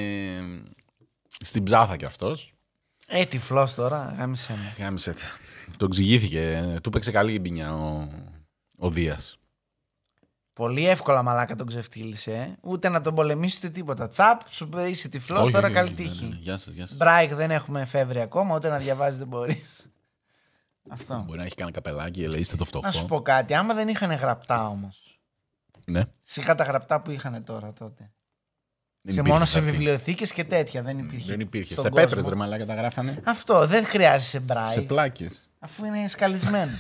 στην ψάθα κι αυτός. Ε, τυφλός τώρα, γάμισε με. Γάμισε. Το εξηγήθηκε. Του παίξε καλή μπινιά ο, ο Δίας. Πολύ εύκολα μαλάκα τον ξεφτύλισε. Ε. Ούτε να τον πολεμήσει ούτε τίποτα. Τσαπ, σου είπε είσαι τυφλός, Όχι, τώρα όχι, καλή όχι, ναι, τύχη. ναι, ναι. Γεια σας, γεια σας. Μπράικ δεν έχουμε εφεύρει ακόμα, ούτε να διαβάζει δεν μπορείς. Αυτό. Μπορεί να έχει κάνει καπελάκι, λέει, είστε το φτωχό. Να σου πω κάτι, άμα δεν είχαν γραπτά όμως. Ναι. Σιγά τα γραπτά που είχαν τώρα τότε. Δεν σε υπήρχε μόνο σε αυτή. βιβλιοθήκες και τέτοια δεν υπήρχε. Δεν υπήρχε. στον Σε κόσμο. πέτρες ρε μαλάκα τα γράφανε. Αυτό δεν χρειάζεσαι μπράι. Σε πλάκες. Αφού είναι σκαλισμένο.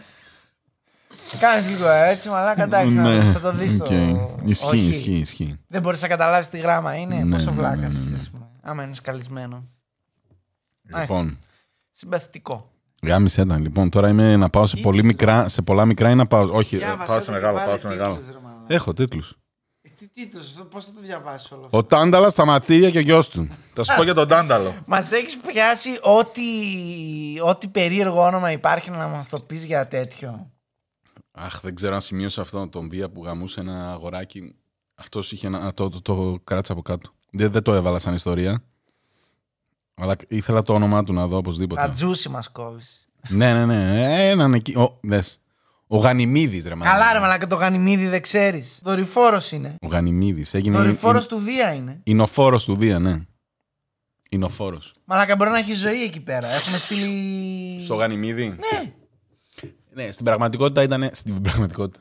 Κάνεις λίγο έτσι, μαλάκα, εντάξει, να- Ναι. θα το δεις το. Οκ. Ισχύει, Όχι. ισχύει, ισχύει. Δεν μπορείς να καταλάβεις τι γράμμα είναι. Ναι, Πόσο ναι, βλάκας ναι, ναι, είσαι, ναι. ας πούμε. Άμα είναι σκαλισμένο. Λοιπόν, Συμπαθητικό. γάμισε ήταν. Λοιπόν, τώρα είμαι να πάω σε, πολύ μικρά, σε πολλά μικρά ή να πάω. Όχι, ε, Διάβασέ πάω το σε και μεγάλο. βάλε Πάω σε μεγάλο. τίτλους, ρε μαλάκα. Έχω τίτλους. Ε, Τι τίτλους, πώς θα το διαβάσεις όλο αυτό. Ο Τάνταλα στα ματήρια και ο γιος του. Θα σου πω για τον Τάνταλο. Μας έχεις πιάσει ό,τι, ό,τι περίεργο όνομα υπάρχει να μας το πεις για τέτοιο. Αχ, δεν ξέρω αν σημείωσα αυτό τον Δία που γαμούσε ένα αγοράκι. Αυτός είχε ένα. Το, το, το κράτησα από κάτω. Δεν, δεν το έβαλα σαν ιστορία. Αλλά ήθελα το όνομά του να δω οπωσδήποτε. Τα τζούσι μας κόβεις. ναι, ναι, ναι. Έναν εκεί. Ο, δες. Ο Γανιμίδης, ρε μαλάκα. Καλά ρε μαλάκα, το Γανιμίδη δεν ξέρεις. Δορυφόρος είναι. Ο Γανιμίδης. Έγινε. Δορυφόρος του Δία είναι. Είναι ο φόρος του Δία, ναι. Είναι ο φόρος. Μαλάκα μπορεί να έχει ζωή εκεί πέρα. Έχουμε στείλει. Στο Γανιμίδη. Ναι. Ναι, στην πραγματικότητα ήταν. Στην πραγματικότητα.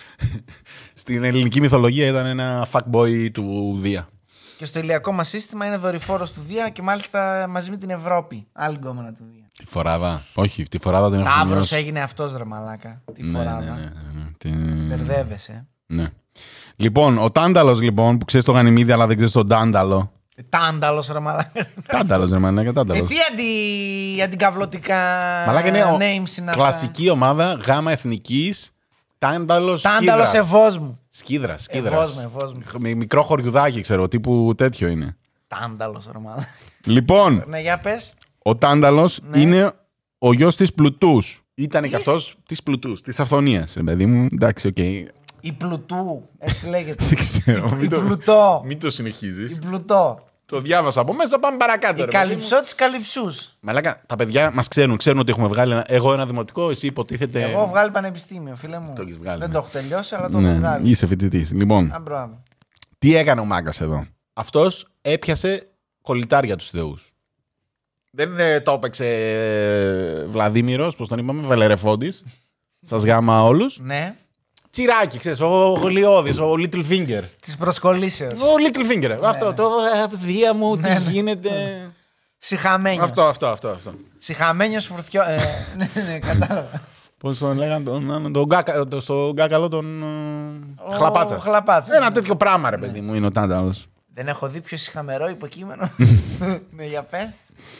Στην ελληνική μυθολογία ήταν ένα fuckboy του Δία. Και στο ηλιακό μας σύστημα είναι δορυφόρος του Δία και μάλιστα μαζί με την Ευρώπη. Άλλη γκόμενα του Δία. Τη φοράδα. Όχι, τη φοράδα την έχω Ταύρος σημειώσει. έγινε αυτός ρε μαλάκα. Τη Ναι, φοράδα. ναι, ναι, ναι, ναι. Τη- Μπερδεύεσαι. Ναι. Λοιπόν, ο Τάνταλος λοιπόν που ξέρει το Γανιμίδι, αλλά δεν ξέρει τον Τάνταλο. Ε, Τάνταλος ρε μαλάκα. Τάνταλος, ρε μαλάκα, Ε, Τάνταλος. τι αντι... αντικαυλωτικά Μαλάκα είναι ο- names είναι αυτά. Κλασική ομάδα γάμα εθνικής. Τάνταλος Τάνταλος Σκύδρας. ευός μου. Σκύδρα, Ευός σκύδρας. μου, ευός μου. Με μικρό χωριουδάκι, ξέρω, τύπου τέτοιο είναι. Τάνταλος ρε μαλάκα. Λοιπόν, Ναι, για πες. ο Τάνταλος Ναι. είναι ο γιος της Πλουτούς. Ήταν και Της? αυτός της Πλουτούς, της Αυθονίας, ρε παιδί μου. Εντάξει, οκ. Η Πλουτού, έτσι λέγεται. Δεν ξέρω. Η Μην το, Πλουτό. μην το Η συνεχίζεις. Πλουτό. Το διάβασα από μέσα, πάμε παρακάτω. Η ρε παιδί μου. καλυψό της καλυψούς. Μαλάκα, τα παιδιά μας ξέρουν, ξέρουν ότι έχουμε βγάλει ένα, εγώ ένα δημοτικό, εσύ υποτίθεται. Εγώ έχω βγάλει πανεπιστήμιο, φίλε μου. Το έχεις βγάλει, Δεν ναι. το έχω τελειώσει, αλλά το έχω Ναι, βγάλει. είσαι φοιτητής. Λοιπόν, Α, μπράβο. τι έκανε ο μάγκας εδώ. Αυτός έπιασε κολλητάρια τους θεούς. Δεν είναι, το έπαιξε ε, Βλαδίμηρος, πώς τον είπαμε, Βελερεφόντης. Σας γάμα όλους. Ναι. Τσιράκι, ξέρεις, ο Γολιώδης, ο Little Finger. Της προσκολήσεως. Ο Little Finger. Αυτό το ε, δία μου, Ναι, τι ναι. γίνεται. Σιχαμένιος. Αυτό, αυτό, αυτό, αυτό. Σιχαμένιος φουρτιό. ε, ναι, ναι, κατάλαβα. Πώς τον λέγανε, τον, τον, γκάκα- το- στο γκάκαλο τον Ο ε, Χλαπάτσας. Χλαπάτσας, Ένα ναι. τέτοιο πράγμα, ρε παιδί μου, είναι ο Τάνταλος. Δεν έχω δει πιο σιχαμερό υποκείμενο. Ναι, για πες.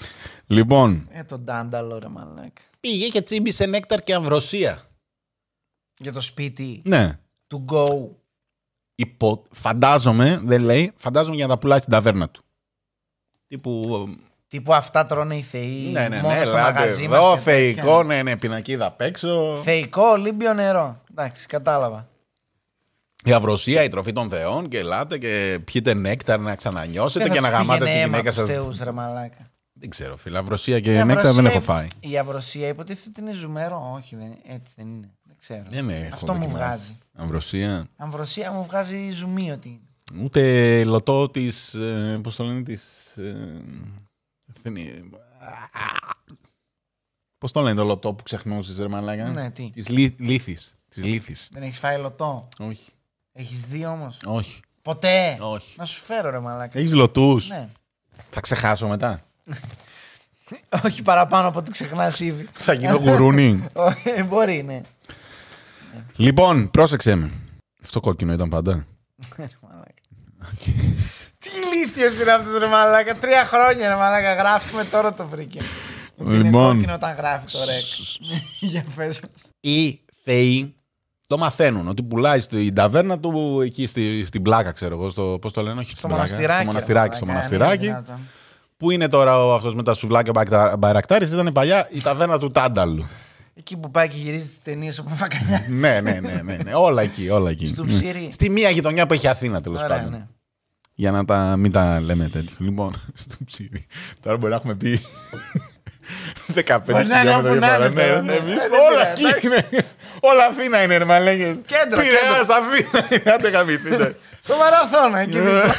Λοιπόν. Ε, τον Ντάνταλο, ρε μαλάκα. Πήγε και τσίμπησε νέκταρ και αμβροσία. Για το σπίτι. Ναι. To go. Υπο... Φαντάζομαι, δεν λέει, φαντάζομαι για να τα πουλάει στην ταβέρνα του. Τύπου. Τύπου αυτά τρώνε οι θεοί. Ναι, ναι, μόνο ναι. στο Ελάτε μαγαζί εδώ, μας και θεϊκό, τέτοια. ναι, ναι, πινακίδα απ' έξω. Θεϊκό, Ολύμπιο νερό. Εντάξει, κατάλαβα. Η αυροσία, η τροφή των θεών και ελάτε και πιείτε νέκταρ να ξανανιώσετε Δεν και θα να τους γαμάτε πήγαινε τη αίμα γυναίκα τους σας. θεούς, ρε μαλάκα. Δεν ξέρω, φίλε. Αυροσία και Η νέκταρ δεν αυροσία- έχω φάει. Η αυροσία υποτίθεται ότι είναι ζουμερό. Όχι, δεν, έτσι δεν είναι. Δεν ξέρω. Δεν έχω Αυτό μου δοκιμάσει. βγάζει. Αυροσία. Αμβροσία μου βγάζει ζουμί ότι είναι. Ούτε λωτό της. Ε, πώς το λένε, της. Ε, δεν είναι. Πώς το λένε το λωτό που ξεχνούσες, ρε μαλάκα. Ναι, τι. Της λί, λίθης. Της λίθης. Δεν έχεις φάει λωτό. Όχι. Έχεις δει όμως. Όχι. Ποτέ. Όχι. Να σου φέρω, ρε μαλάκα. Έχεις λωτούς. Ναι. Θα ξεχάσω μετά. Όχι παραπάνω από ό,τι ξεχνάς ήδη. Θα γίνω γουρούνι. Ε, Μπορεί, ναι. Λοιπόν, πρόσεξε με. Αυτό κόκκινο ήταν πάντα. Ρε μαλάκα. Τι ηλίθιος είναι αυτός, ρε μαλάκα. Τρία χρόνια, ρε μαλάκα. Γράφουμε, τώρα το βρήκε. Ότι είναι Λοιπόν. κόκκινο όταν γράφει το ρεξ. Για πες μας. Οι θεοί το μαθαίνουν ότι πουλάει στην ταβέρνα του εκεί στη, στην πλάκα, ξέρω εγώ. Στο, πώς το λένε, όχι Στο στην πλάκα, μοναστηράκι. Στο ρε μοναστηράκι. Στο μαλάκα, μοναστηράκι. είναι δυνατόν. Πού είναι τώρα ο αυτός με τα σουβλάκια μπακτα- μπαϊρακτάρης, ήταν παλιά η ταβέρνα του Τάνταλου. Εκεί που πάει και γυρίζει τις ταινίες ο Παπακαλιάς. ναι, ναι, ναι, ναι, ναι. Όλα εκεί, όλα εκεί. Στο Ναι. Ψήρι. Στη μία γειτονιά που έχει Αθήνα, τέλος Ωραία, πάντων. ναι. Για να τα, μην τα λέμε τέτοιο. Λοιπόν, στο Ψήρι. Τώρα μπορεί να έχουμε πει δεκαπέντε Μπορεί να είναι χιλιόμετρα όπου να για είναι παρά. τώρα, Ναι, ναι. εμείς Ε, δεν όλα πειράζει, εκεί είναι. Όλα Αθήνα είναι, ρε μαλέκες. Κέντρο, Πειραιάς, Αθήνα είναι. Άντε γαμηθείτε. Στο μαραθώνο εκεί δίπλα.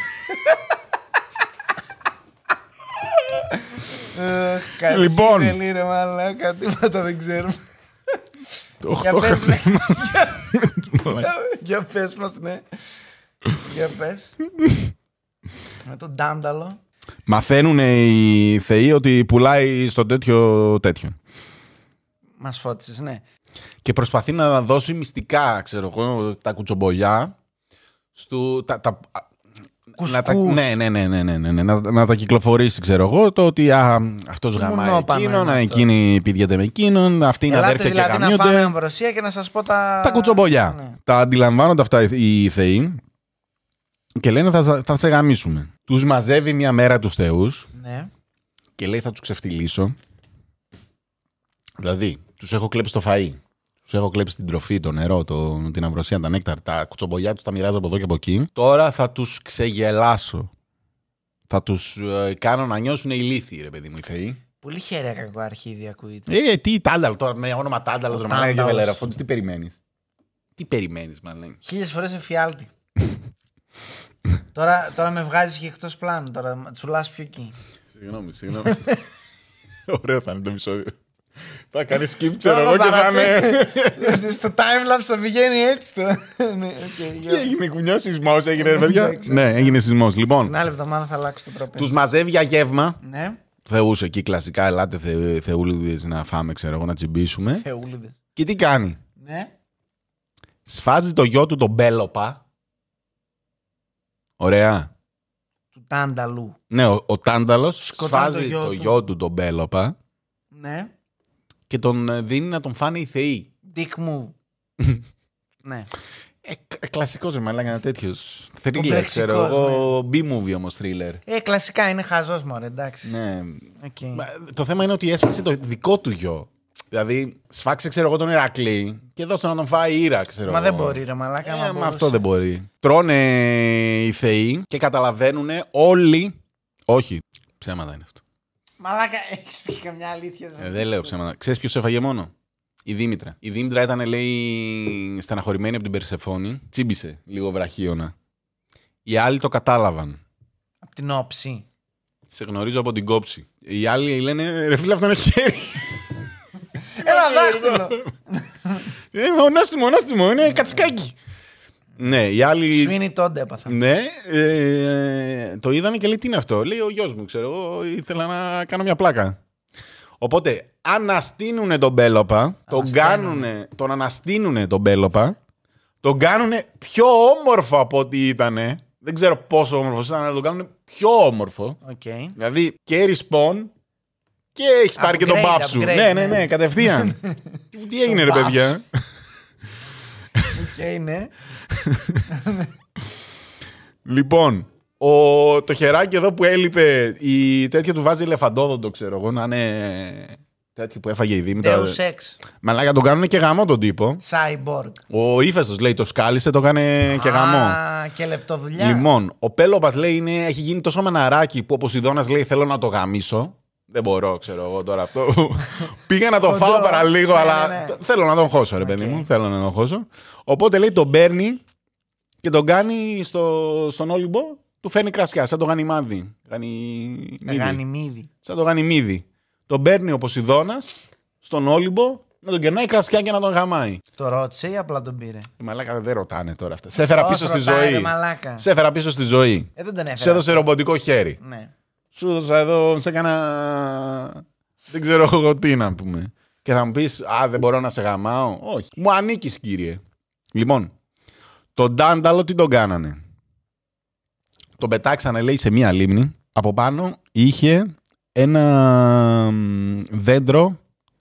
Αχ, καλή Λοιπόν. σύμβελη, ρε μαλάκα, τίποτα δεν ξέρουμε. Για οχτώ πες, χασί. ναι. Για πες μας, ναι. Για πες. Με τον Ντάνταλο. Μαθαίνουν οι θεοί ότι πουλάει στο τέτοιο τέτοιο. Μας φώτισες, ναι. Και προσπαθεί να δώσει μυστικά, ξέρω εγώ, τα κουτσομπολιά. Στου, τα, τα, να τα, Κουσκούς. ναι, ναι, ναι, ναι, ναι, ναι, ναι, να, να τα κυκλοφορήσει, ξέρω εγώ, το ότι α, αυτός Τι γαμάει μουνόπανο εκείνον, είναι αυτό. εκείνη πηδιέται με εκείνον, αυτή είναι Ελάτε αδέρφια δηλαδή και να φάμε γαμιούνται. αμβροσία και να σας πω τα... Τα κουτσομπολιά. Ναι. Τα αντιλαμβάνονται αυτά οι θεοί και λένε θα, θα σε γαμίσουμε. Τους μαζεύει μια μέρα τους θεούς Ναι. και λέει θα τους ξεφτυλίσω. Δηλαδή, τους έχω κλέψει το φαΐ. Τους έχω κλέψει την τροφή, το νερό, το, την αμβροσία, τα νέκταρ, τα κουτσομπολιά τους τα μοιράζω από εδώ και από εκεί. Τώρα θα τους ξεγελάσω. Θα τους ε, κάνω να νιώσουν ηλίθιοι, ρε παιδί μου, οι θεοί. Πολύ χέρια κακό αρχίδι ακούγεται. Ε, τι τάνταλο τώρα, με όνομα τάνταλος, ρε μαλάκα και Τάνταλος. βελεραφόντης, τι περιμένεις. Τι περιμένεις, μάλλον. Χίλιες φορές εφιάλτη. τώρα, τώρα με βγάζεις και εκτός πλάνου. Τώρα τσουλάς πιο εκεί. Συγγνώμη, συγγνώμη. Ωραίο θα είναι το επεισόδιο. Θα κάνει skip, ξέρω Τώρα εγώ και θα είναι. παρατέ- Στο timelapse θα πηγαίνει έτσι το. Ναι, οκ, Τι γεια. έγινε, κουνιό σεισμό, έγινε, ρε παιδιά. Εντάξει. Ναι, έγινε σεισμό. Λοιπόν, Την άλλη εβδομάδα θα αλλάξω το τραπέζι. του μαζεύει για γεύμα. Ναι, Θεούς εκεί κλασικά, ελάτε θε, θεούλιδες να φάμε, ξέρω εγώ, να τσιμπήσουμε. θεούλιδες. Και τι κάνει. Ναι. Σφάζει το γιο του τον Μπέλοπα. Ωραία. Του Τάνταλου. Ναι, ο, ο Τάνταλος Σκοτώνει το σφάζει γιο το του. γιο του τον Μπέλοπα Ναι. και τον ε, δίνει να τον φάνε οι θεοί. Dick move. Ναι. Ε, ε, κλασικός ρε μαλάκα, ένα τέτοιος. Thriller, Κομπλεξικός, ξέρω εγώ. B-movie όμως, thriller. Ε, κλασικά είναι χαζός μωρέ, εντάξει. Ναι. Οκ. Μα, το θέμα είναι ότι έσφαξε το δικό του γιο. Δηλαδή, σφάξε, ξέρω εγώ, τον Ηρακλή και δώσε να τον φάει η Ήρα, ξέρω Μα εγώ. δεν μπορεί ρε μαλάκα. Ε, άμα μα μπορούσε. αυτό δεν μπορεί. Τρώνε οι θεοί και καταλαβαίνουν όλοι. Όχι, ψέματα είναι αυτό. Μαλάκα, έχεις πει καμιά αλήθεια. Ε, δεν λέω ψέματα. Ξέρεις ποιος έφαγε μόνο? Η Δήμητρα. Η Δήμητρα ήταν, λέει, στεναχωρημένη από την Περσεφόνη. Τσίμπησε λίγο βραχίωνα. Οι άλλοι το κατάλαβαν. Απ' την όψη. Σε γνωρίζω από την κόψη. Οι άλλοι λένε ρε φίλε, αυτό είναι χέρι. Ένα δάχτυλο. Ε, μονόστιμο, μονόστιμο, είναι κατσικάκι. Ναι, οι άλλοι. Σουίνι τότε έπαθα. Ναι, ε, το είδανε και λέει τι είναι αυτό. Λέει ο γιος μου, ξέρω εγώ, ήθελα να κάνω μια πλάκα. Οπότε αναστείνουνε τον Μπέλοπα, τον Ανασταίνουνε. κάνουνε, τον αναστείνουνε τον Μπέλοπα, τον κάνουνε πιο όμορφο από ό,τι ήτανε. Δεν ξέρω πόσο όμορφος ήταν, αλλά τον κάνουνε πιο όμορφο. Οκ. Δηλαδή και respawn Και έχει πάρει και τον μπαφ σου. Ναι, ναι, ναι, κατευθείαν. Τι έγινε, ρε παιδιά. Οκ, ναι. Λοιπόν, ο, το χεράκι εδώ που έλειπε, η τέτοια του βάζει ελεφαντόδοντο, ξέρω εγώ, να είναι τέτοιο που έφαγε η Δήμητρα. Deus Ex. Μαλάκα, τον κάνουν και γαμό τον τύπο. Cyborg. Ο Ύφεστος λέει το σκάλισε, το έκανε και γαμό. Α, και λεπτοδουλειά. Λοιπόν, ο Πέλοπας λέει είναι, έχει γίνει τόσο μεναράκι που ο Ποσειδώνας λέει θέλω να το γαμίσω. Δεν μπορώ, ξέρω εγώ τώρα αυτό. Πήγα να το φάω παραλίγο, αλλά ναι, ναι. θέλω να τον χώσω, ρε παιδί okay. μου. Θέλω να τον χώσω. Οπότε λέει τον παίρνει και τον κάνει στο, στον Όλυμπο, του φέρνει κρασιά, σαν το γανιμάδι. Γανιμίδι. Γανιμίδι. Σαν το γανιμίδι. Τον παίρνει ο Ποσειδώνας στον Όλυμπο, να τον κερνάει κρασιά και να τον γαμάει. Το ρώτησε ή απλά τον πήρε? Η μαλάκα δεν ρωτάνε τώρα αυτά. Σε έφερα πίσω στη ζωή. Σε έφερα πίσω στη ζωή. Ε, δεν τον έφερα. Σε έδωσε ρομποτικό χέρι. Ναι. Σου έδωσα εδώ, σε έκανα. Δεν ξέρω εγώ τι να πούμε. Και θα μου πεις, α, δεν μπορώ να σε γαμάω. Όχι. Μου ανήκεις, κύριε. Λοιπόν, τον Ντάνταλο τι τον κάνανε? Τον πετάξανε, λέει, σε μία λίμνη. Από πάνω είχε ένα δέντρο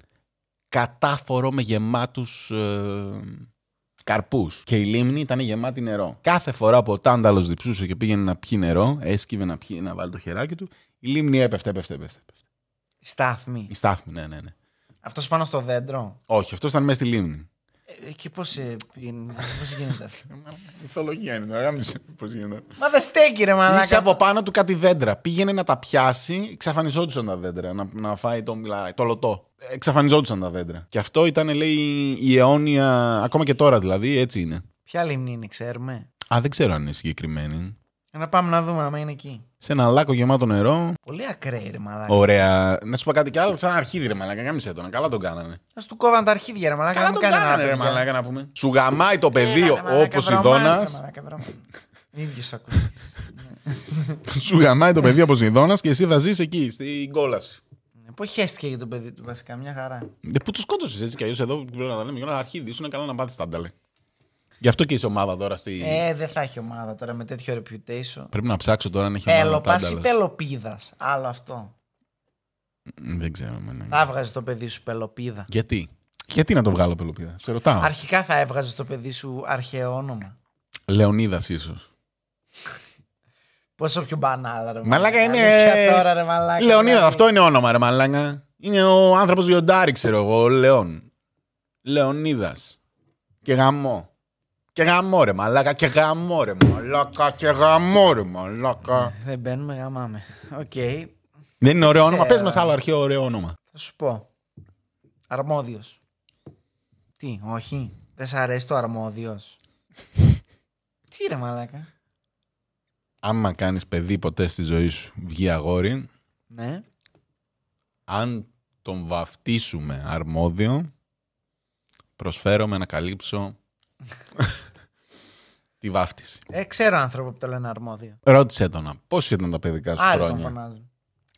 κατάφορο με γεμάτους ε, καρπούς. Και η λίμνη ήταν γεμάτη νερό. Κάθε φορά που ο Τάνταλος διψούσε και πήγαινε να πιει νερό, έσκυβε να πιει, να βάλει το χεράκι του, η λίμνη έπεφτε, έπεφτε, έπεφτε. Η στάθμη. Η στάθμη, ναι, ναι, ναι. Αυτός πάνω στο δέντρο? Όχι, αυτός ήταν μέσα στη λίμνη. Ε, και πώς, ε, πώς γίνεται αυτό? Μυθολογία είναι, αγάμισε. Πώς γίνεται. Μα δεν στέκει, ρε μαλάκα. Είχε από πάνω του κάτι δέντρα. Πήγαινε να τα πιάσει, εξαφανιζόντουσαν τα δέντρα. Να, να φάει το, το λωτό. Εξαφανιζόντουσαν τα δέντρα. Και αυτό ήταν, λέει, η αιώνια. Ακόμα και τώρα δηλαδή, έτσι είναι. Ποια λίμνη είναι, ξέρουμε? Α, δεν ξέρω αν είναι συγκεκριμένη. Να πάμε να δούμε, άμα είναι εκεί. Σε ένα λάκκο γεμάτο νερό. Πολύ ακραίοι, ρε μαλάκα. Ωραία. Να σου πω κάτι κι άλλο, σαν αρχίδι, ρε μαλάκα. Κάμισε τον. Καλά τον κάνανε. Α του κόβαν τα αρχίδια, ρε μαλάκα. Καλά τον κάνανε, ρε μαλάκα, να πούμε. Σου γαμάει το παιδί ο Ποσειδώνας. ίδιος ακουστής. Σου γαμάει το παιδί από Ποσειδώνας και εσύ θα ζεις εκεί, στην κόλαση. Πώς χέστηκε για το παιδί του βασικά, μια χαρά. Ε, πού το σκότωσες έτσι κι αλλιώς εδώ, πρέπει να τα λέμε, για αρχίδι, σου είναι καλά να πάθεις τάνταλε. Γι' αυτό και είσαι ομάδα τώρα στη. Ε, δεν θα έχει ομάδα τώρα με τέτοιο reputation. Πρέπει να ψάξω τώρα αν έχει ομάδα. Πέλοπας ή Πελοπίδας. Άλλο αυτό. Δεν ξέρω. Ναι. Θα έβγαζε το παιδί σου Πελοπίδα. Γιατί? Γιατί να το βγάλω Πελοπίδα? Σε ρωτάω. Αρχικά θα έβγαζε το παιδί σου αρχαίο όνομα. Λεωνίδας ίσως. Πόσο πιο μπανάλα, ρε μαλάκα. Είναι. Τώρα, ρε μαλάκα. Λεωνίδα, αυτό είναι όνομα, ρε μαλάκα. Είναι ο άνθρωπος Λιοντάρη, ξέρω εγώ, ο Λεόν. Λεωνίδας. Και γαμό. Και γαμό ρε μαλάκα, και γαμό ρε μαλάκα, και γαμό ρε μαλάκα. Δεν μπαίνουμε, γαμάμε. Οκ. Okay. Δεν είναι ωραίο όνομα, πες μας άλλο αρχαίο ωραίο όνομα. Θα σου πω. Αρμόδιος. Τι, όχι, δεν σ' αρέσει το Αρμόδιος? Τι ρε μαλάκα. Άμα κάνεις παιδί ποτέ στη ζωή σου, βγει αγόρι. Ναι. Αν τον βαφτίσουμε Αρμόδιο, προσφέρομαι να καλύψω τη βάφτιση. Ε, ξέρω άνθρωπο που το λένε Αρμόδιο. Ρώτησε τον, πώς ήταν τα παιδικά σου Άρη χρόνια? τον φωνάζουν.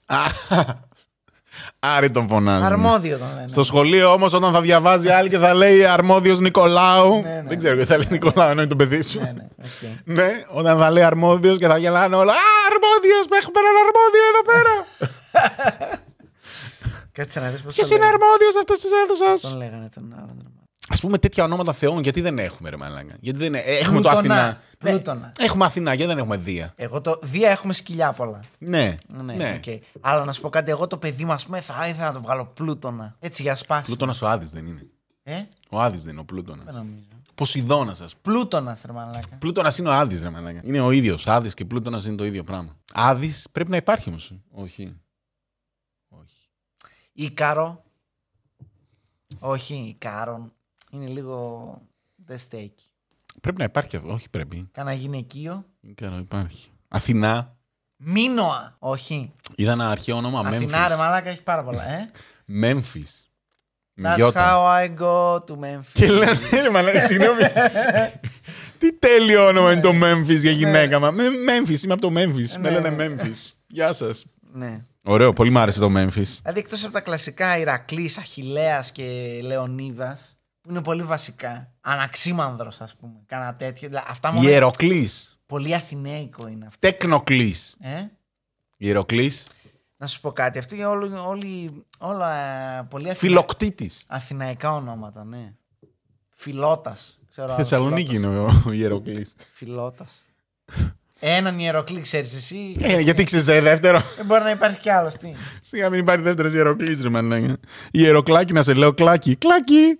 Άρη τον φωνάζουν. Αρμόδιο τον λένε. Στο σχολείο όμως όταν θα διαβάζει άλλη και θα λέει Αρμόδιος Νικολάου. Ναι, ναι. Δεν ξέρω γιατί θα λέει Νικολάου ενώ είναι το παιδί σου. Ναι, ναι, okay. Ναι, όταν θα λέει Αρμόδιος και θα γελάνε όλα. Α, Αρμόδιος, με έχουμε έναν Αρμόδιο εδώ πέρα. Κάτσε να δεις πώς. Ποιος είναι Αρμόδιος αυτός της έδωσας? Τον λέγανε τον άλλον. Ας πούμε τέτοια ονόματα θεών, γιατί δεν έχουμε ρε μαλάκα? Γιατί δεν έχουμε Πλούτονα, το Αθηνά. Πλούτονα. Ναι, έχουμε Αθηνά, γιατί δεν έχουμε Δία? Εγώ το Δία έχουμε σκυλιά πολλά. Ναι. ναι, ναι. Okay. Αλλά να σου πω κάτι, εγώ το παιδί μας πούμε θα ήθελα να το βγάλω Πλούτονα. Έτσι για σπάση. Πλούτονας ο Άδης δεν είναι? Ε? Ο Άδης δεν είναι ο Πλούτονας. Δεν νομίζω. Ποσειδώνας σας. Πλούτονας ρε μαλάκα. Πλούτονας είναι ο Άδης ρε μαλάκα. Είναι ο ίδιος. Άδης και Πλούτονας είναι το ίδιο πράγμα. Άδης πρέπει να υπάρχει όμως. Όχι. Όχι. Ίκαρο. Όχι, Ικάρον. Είναι λίγο. Δεν στέκει. Πρέπει να υπάρχει αυτό. Όχι, πρέπει. Κάνα γυναικείο. Ικάρο υπάρχει. Αθηνά. Μίνωα. Όχι. Είδα ένα αρχαίο όνομα Μέμφις. Αθηνά, ρε μαλάκα, έχει πάρα πολλά. Ε? Μέμφις. That's how I go to Memphis. Και λένε, μαλάκα, συγγνώμη. Τι τέλειο όνομα είναι το Μέμφις για γυναίκα. Μα Μέμφις, είμαι από το Μέμφις. Με λένε Μέμφις. Γεια σας. Ναι. Ωραίο, πολύ μου άρεσε το Μέμφις. Δηλαδή εκτός από τα κλασικά Ηρακλής, Αχιλλέας και Λεωνίδας, που είναι πολύ βασικά. Αναξίμανδρος, ας πούμε. Κάνα τέτοιο. Αυτά μόνο... Ιεροκλής. Πολύ αθηναίκο είναι αυτό. Τέκνοκλής. Ε? Ιεροκλής. Να σου πω κάτι. Αυτοί όλοι, όλοι όλα πολύ Αθηνα... Φιλοκτήτης. αθηναϊκά ονόματα, ναι. Φιλότας. Στη Θεσσαλονίκη είναι ο, ο Ιεροκλής. Φιλότας. Έναν Ιεροκλή ξέρεις εσύ. Ε, γιατί ξέρεις δεύτερο. Δεν μπορεί να υπάρχει κι άλλος. Τι. Σιγά μην υπάρχει δεύτερος Ιεροκλής, ρε μαλάκα. Ιεροκλάκι να σε λέω κλάκι. Κλάκι.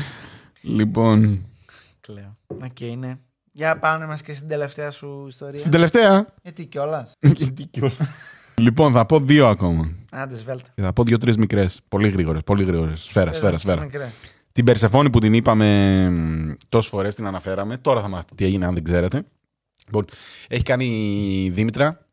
Λοιπόν. Κλαίω. Οκ, okay, ναι. Για πάμε μας και στην τελευταία σου ιστορία. Στην τελευταία. Γιατί κιόλας. Γιατί κιόλας. Λοιπόν, θα πω δύο ακόμα. Άντε, σβέλτα. Θα πω δύο-τρεις μικρές. Πολύ γρήγορες. Πολύ γρήγορες. Σφαίρα, σφαίρα, σφαίρα. Την Περσεφόνη που την είπαμε τόσες φορές, την αναφέραμε. Τώρα θα μάθετε τι έγινε, αν δεν ξέρετε. Λοιπόν, έχει κάνει η Δήμητρα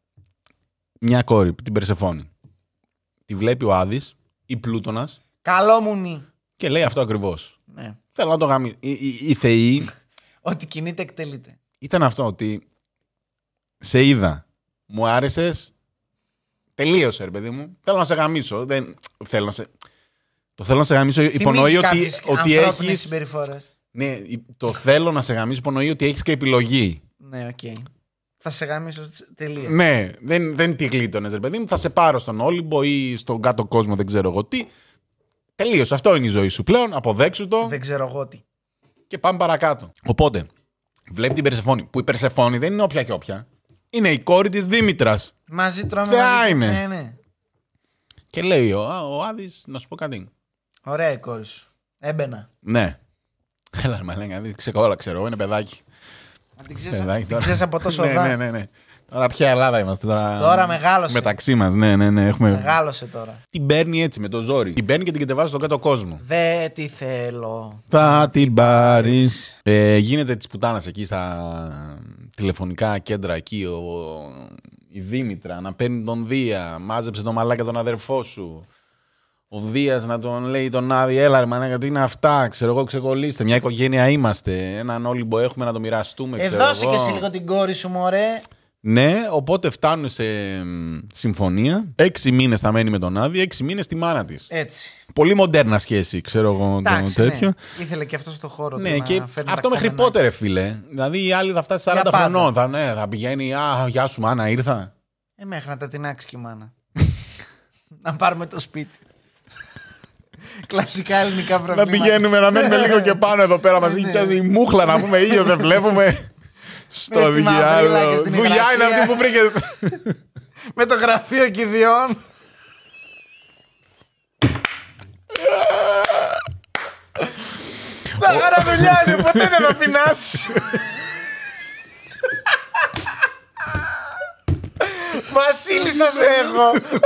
μια κόρη, την Περσεφόνη. Τη βλέπει ο Άδης, η Πλούτονας. Καλό μου νι. Και λέει αυτό ακριβώς. Ναι. Θέλω να το γαμίσω. Οι, οι, οι θεοί. Ότι κινείται εκτελείται. Ήταν αυτό, ότι σε είδα, μου άρεσες, τελείωσε ρε παιδί μου. Θέλω να σε γαμίσω. Δεν... Θέλω να σε... Το θέλω να σε γαμίσω υπονοεί ότι, ότι έχεις... συμπεριφορές. Ναι, το θέλω να σε γαμίσω υπονοεί ότι έχεις και επιλογή. Ναι, οκ. Okay. Θα σε γαμίσω τελείως. Ναι, δεν, δεν τη γλίτωνες ρε παιδί μου. Θα σε πάρω στον Όλυμπο ή στον κάτω κόσμο, δεν ξέρω εγώ τι. Τελείως, αυτό είναι η ζωή σου πλέον. Αποδέξου το. Δεν ξέρω εγώ τι. Και πάμε παρακάτω. Οπότε, βλέπει την Περσεφόνη. Που η Περσεφόνη δεν είναι όποια και όποια. Είναι η κόρη της Δήμητρας. Μαζί τρώμε. Θεά μαζί... είναι. Ναι, ναι. Και λέει ο, ο Άδης, να σου πω κάτι. Ωραία η κόρη σου. Έμπαινα. Ναι. Έλα, μα λένε, ξεκόλα, ξέρω, είναι παιδάκι. Την ξέρεις από τόσο ναι, δά. ναι, ναι, ναι. Τώρα ποια Ελλάδα είμαστε τώρα. Τώρα μεγάλωσε. Μεταξύ μας, ναι, ναι, ναι. Έχουμε... Μεγάλωσε τώρα. Την παίρνει έτσι με το ζόρι. Την παίρνει και την κατεβάζει στον κάτω κόσμο. Δε τι θέλω. Θα την πάρεις. Ε, γίνεται της πουτάνας εκεί στα τηλεφωνικά κέντρα εκεί ο... η Δήμητρα να παίρνει τον Δία. Μάζεψε τον μαλάκα τον αδερφό σου. Ο Δίας να τον λέει τον Άδη, έλα ρε μανάκα, τι είναι αυτά, ξέρω εγώ, ξεκολλήστε. Μια οικογένεια είμαστε. Έναν Όλυμπο έχουμε να το μοιραστούμε, ξέρω εγώ. Ε, δώσε και εσύ λίγο την κόρη σου, μωρέ. Ναι, οπότε φτάνουν σε συμφωνία. Έξι μήνες θα μένει με τον Άδη, έξι μήνες στη μάνα της. Έτσι. Πολύ μοντέρνα σχέση, ξέρω εγώ. Εντάξει, το τέτοιο. Ναι. Ήθελε και αυτό στο χώρο ναι, του. Και να αυτό μέχρι πότε, ρε φίλε. Δηλαδή η άλλη θα φτάσει σαράντα χρονών. Θα, ναι, θα πηγαίνει, α, γεια σου, μάνα, ήρθα. Ε, μέχρι να τα τεινάξει και η μάνα. Να πάρουμε το σπίτι. Κλασικά ελληνικά προβλήματα. Να πηγαίνουμε να μένουμε λίγο και πάνω εδώ πέρα μαζί. Πιάζει η μούχλα να πούμε ήλιο, δεν βλέπουμε. Στο διάλογο. Δουλειά είναι αυτή που βρήκες. Με το γραφείο κηδιών. Άρα δουλειά είναι, ποτέ δεν θα πεινάσει. Βασίλισσα σε έχω.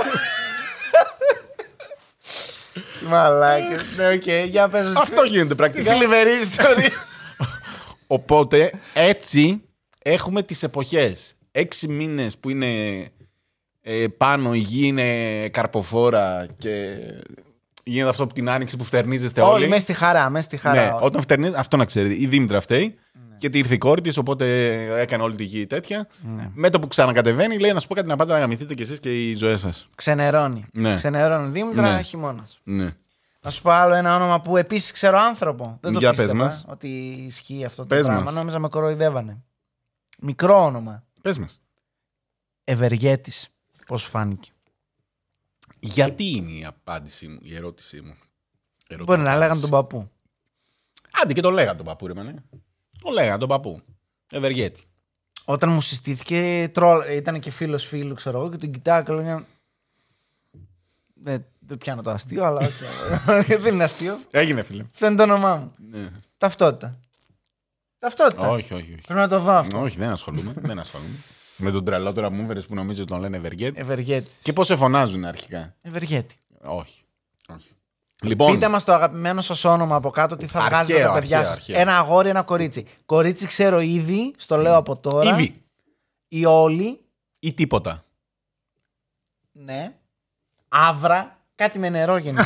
Τι μαλάκες. Ναι, οκ, για πες. Αυτό γίνεται πρακτικά. Θλιβερή ιστορία. Οπότε έτσι έχουμε τις εποχές. Έξι μήνες που είναι ε, πάνω, η γη είναι καρποφόρα και γίνεται αυτό από την άνοιξη που φτερνίζεστε όλοι. Όλοι μέσα στη χαρά, μέσα στη χαρά. Ναι, όταν φτερνίζεστε, αυτό να ξέρετε, η Δήμητρα φταίει. Ναι. Και ήρθε η κόρη της, οπότε έκανε όλη τη γη τέτοια. Ναι. Με το που ξανακατεβαίνει, λέει να σου πω κάτι να πάτε να γαμηθείτε κι εσείς και οι ζωές σας. Ξενερώνει. Ναι. Ξενερώνει Δήμητρα, ναι. χειμώνας. Ναι. Να σου πω άλλο ένα όνομα που επίσης ξέρω άνθρωπο. Δεν το Για πίστευα μας. ότι ισχύει αυτό το πες πράγμα. Μας. Νόμιζα με κοροϊδεύανε. Μικρό όνομα. Πες μας. Ευεργέτης. Πώς σου φάνηκε? Γιατί είναι η απάντησή μου, η ερώτησή μου. Ερώτηση. Μπορεί να λέγανε τον παππού. Άντε και το λέγανε τον παππού, ρε μανέ. Το λέγανε τον παππού. Ευεργέτη. Όταν μου συστήθηκε, τρόλ, ήταν και φίλος φίλου, ξέρω εγώ, και τον κοιτάω και λέω. Δεν, δεν πιάνω το αστείο, αλλά όχι. Δεν είναι αστείο. Έγινε, φίλε. Αυτό είναι το όνομά μου. Ναι. Ταυτότητα. Ταυτότητα. Όχι, όχι, όχι. Πρέπει να το δω αυτό. Όχι, δεν ασχολούμαι. δεν ασχολούμαι. Με τον τρελό τώρα μου έφερες που νομίζω ότι τον λένε Ευεργέτη. Ευεργέτης. Και πώς σε φωνάζουν αρχικά? Ευεργέτη. Όχι. όχι. Λοιπόν, πείτε μας το αγαπημένο σας όνομα από κάτω, τι θα αρχαίο, βγάζετε τα παιδιά σας. Ένα αγόρι, ένα κορίτσι. Κορίτσι ξέρω ήδη, στο λέω από τώρα. Ήδη. Ή όλοι. Ή τίποτα. Ναι. Άβρα. Κάτι με νερό γενικά.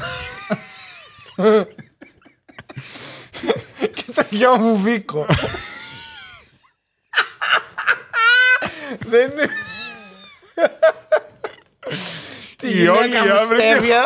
Και το γιο μου Βίκο. Δεν είναι. Τι γυναίκα μου Στέβια.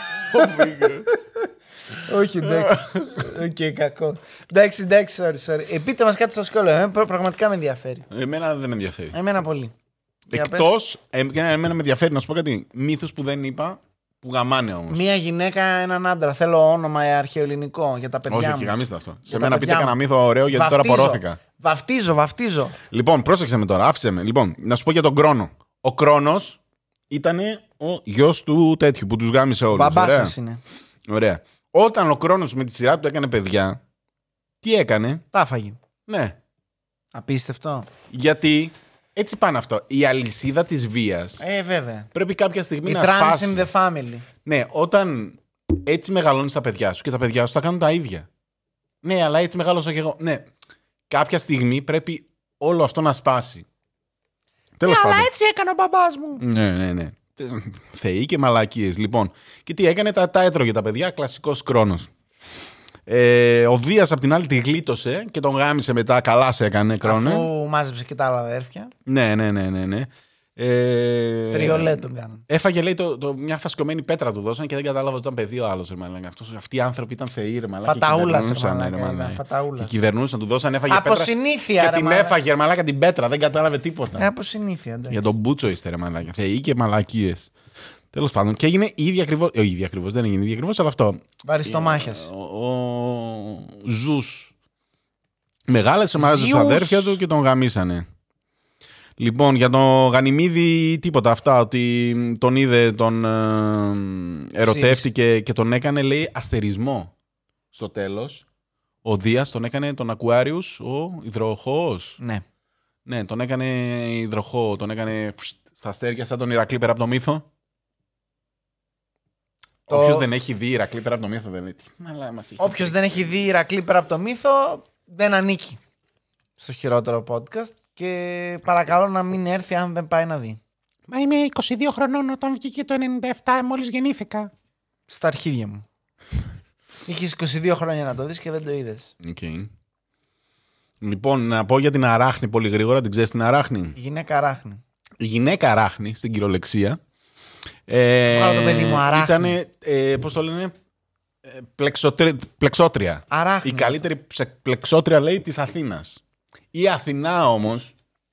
Όχι, εντάξει. Οκ, κακό. Εντάξει, εντάξει, sorry, sorry. Ε, πείτε μας κάτι στο σχόλιο. Ε, πραγματικά με ενδιαφέρει. Εμένα δεν με ενδιαφέρει. Εμένα πολύ. Εκτός, ε, εμένα με ενδιαφέρει να σου πω κάτι. Μύθους που δεν είπα, που γαμάνε όμως. Μία γυναίκα, έναν άντρα. Θέλω όνομα αρχαιοελληνικό για τα παιδιά. Όχι, μου. όχι, γαμίστε αυτό. Σε τα μένα παιδιά πείτε μου. κανένα μύθο ωραίο, γιατί Βαφτίζω. τώρα πορώθηκα. Βαφτίζω, βαφτίζω. Λοιπόν, πρόσεξε με τώρα, άφησε με. Λοιπόν, να σου πω για τον Κρόνο. Ο Κρόνος ήταν ο γιος του τέτοιου που τους γάμισε όλους. Μπαμπάς Ωραία. σας είναι. Ωραία. Όταν ο Κρόνος με τη σειρά του έκανε παιδιά, τι έκανε? Τα έφαγε. Ναι. Απίστευτο. Γιατί έτσι πάνε αυτό. Η αλυσίδα της βίας Ε, βέβαια. πρέπει κάποια στιγμή Η να trans σπάσει. in the family. Ναι, όταν έτσι μεγαλώνεις τα παιδιά σου και τα παιδιά σου θα κάνουν τα ίδια. Ναι, αλλά έτσι μεγάλωσα και εγώ. Ναι. Κάποια στιγμή πρέπει όλο αυτό να σπάσει. Τέλος Ναι, πάντων. αλλά έτσι έκανε ο μπαμπάς μου. Ναι, ναι, ναι. Θεοί και μαλακίες. Λοιπόν, και τι έκανε, τα, τα έτρωγε τα παιδιά, κλασικός Κρόνος. Ε, ο Δίας απ' την άλλη τη γλίτωσε και τον γάμισε μετά. Καλά σε έκανε, Κρόνε. Αφού μάζεψε και τα άλλα αδέρφια. Ναι, ναι, ναι, ναι. ναι. Ε, Τριολέ τον κάνανε. Έφαγε, λέει, το, το, μια φασκωμένη πέτρα του δώσαν και δεν κατάλαβε ότι ήταν παιδί ο άλλος. Αυτοί οι άνθρωποι ήταν θεοί, ρε μαλάκα. Φαταούλας, και κυβερνούσαν, ρε ρε μαλάκα, μαλάκα. ήταν φαταούλας. Και κυβερνούσαν, του δώσαν, έφαγε Από πέτρα. συνήθεια, Και ρε την μαλάκα. έφαγε, ρε μαλάκα, την πέτρα. Δεν κατάλαβε τίποτα. Ε, από συνήθεια, εντάξει. Για τον Μπούτσο είστε, ρε μαλάκα. Θεοί και μαλακίες. Τέλος πάντων. Και έγινε η ίδια ακριβώς. Όχι, η ίδια ακριβώς, δεν έγινε η ίδια ακριβώς, αλλά αυτό. Βαριστομάχιας. Ο, ο Ζους μεγάλεσε, μάζεψε Ζιούς. τα αδέρφια του και τον γαμίσανε. Λοιπόν, για τον Γανιμίδη τίποτα αυτά, ότι τον είδε, τον ε, ερωτεύτηκε και τον έκανε, λέει, αστερισμό στο τέλος. Ο Δίας τον έκανε τον Ακουάριους, ο υδροχόος. Ναι. Ναι, τον έκανε υδροχό, τον έκανε φστ, στα αστέρια σαν τον Ηρακλή πέρα από το μύθο. Το... Όποιος δεν έχει δει Ηρακλή πέρα από το μύθο δεν λέει. Όποιος δεν έχει δει Ηρακλή πέρα από το μύθο δεν ανήκει στο χειρότερο podcast και παρακαλώ να μην έρθει αν δεν πάει να δει. Μα είμαι είκοσι δύο χρονών όταν βγήκε το ενενήντα επτά, μόλις γεννήθηκα. Στα αρχίδια μου. Είχες είκοσι δύο χρόνια να το δεις και δεν το είδες. Okay. Λοιπόν, να πω για την αράχνη πολύ γρήγορα. Την ξέρεις την αράχνη? Η γυναίκα ράχνη. Η γυναίκα αράχνη στην κυριολεξία. Ε, Βγάλω το παιδί μου, αράχνη. Ήτανε, ε, πώς το λένε, ε, πλεξοτρι, πλεξότρια. Αράχνη. Η καλύτερη ψε- πλεξότρια, λέει, της Αθήνας. Η Αθηνά όμως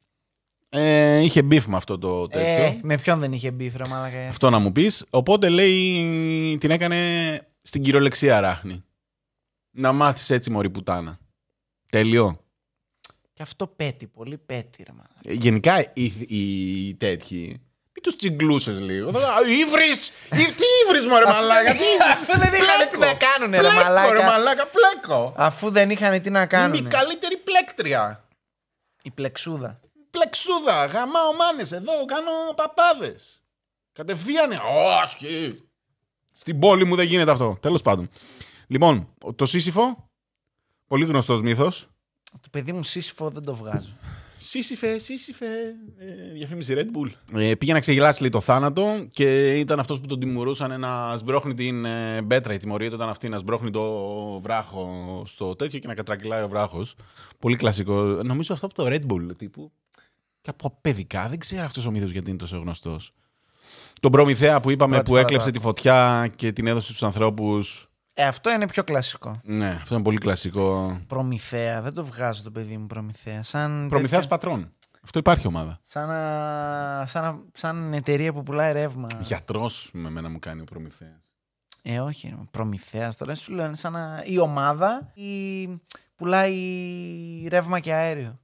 ε, είχε μπιφ με αυτό το τέτοιο. Ε, με ποιον δεν είχε μπει, φρε μάλακα. Αυτό να μου πεις. Οπότε, λέει, την έκανε στην κυριολεξία αράχνη. Να μάθεις έτσι, μωρή πουτάνα. Τέλειο. Και αυτό πέτει, πολύ πέτει, ρε μάλακα. Ε, Γενικά οι, οι τέτοιοι. Μην τους τσιγκλούσες λίγο. Ήβρις! Τι ήβρις, μωρέ μαλάκα! Τι ήβρις! Αφού δεν είχαν τι να κάνουνε, ρε Πλέκο, ρε μαλάκα. μαλάκα, πλέκο! Αφού δεν είχαν τι να Είμαι η κάνουνε. καλύτερη πλέκτρια. Η πλεξούδα. Πλεξούδα, γαμάω μάνες εδώ, κάνω παπάδες. Κατευθείανε. Όχι! Στην πόλη μου δεν γίνεται αυτό. Τέλος πάντων. Λοιπόν, το Σύσυφο, πολύ γνωστός μύθος. Το παιδί μου Σύσυφο δεν το βγάζω. Σύσυφε, Σύσυφε. Ε, διαφήμιση Red Bull. Ε, πήγε να ξεγελάσει, λέει, το θάνατο και ήταν αυτός που τον τιμωρούσαν να σμπρώχνει την ε, μπέτρα. Η τιμωρία του ήταν αυτή, να σμπρώχνει το βράχο στο τέτοιο και να κατρακυλάει ο βράχος. Πολύ κλασικό. Νομίζω αυτό από το Red Bull τύπου. Και από παιδικά. Δεν ξέρω αυτός ο μύθος γιατί είναι τόσο γνωστός. Τον Προμηθέα που είπαμε, Πρώτη που φορά έκλεψε το τη φωτιά και την έδωσε στους ανθρώπους. Ε, αυτό είναι πιο κλασικό. Ναι, αυτό είναι πολύ κλασικό. Προμηθέα, δεν το βγάζω το παιδί μου Προμηθέα. Σαν Προμηθέας τέτοιο- πατρών. Αυτό υπάρχει ομάδα. Σαν, να... σαν, να... σαν εταιρεία που πουλάει ρεύμα. Γιατρός με μένα μου κάνει ο Προμηθέας. Ε, όχι, ρε, Προμηθέας τώρα σου λένε σαν να... η ομάδα η... πουλάει ρεύμα και αέριο.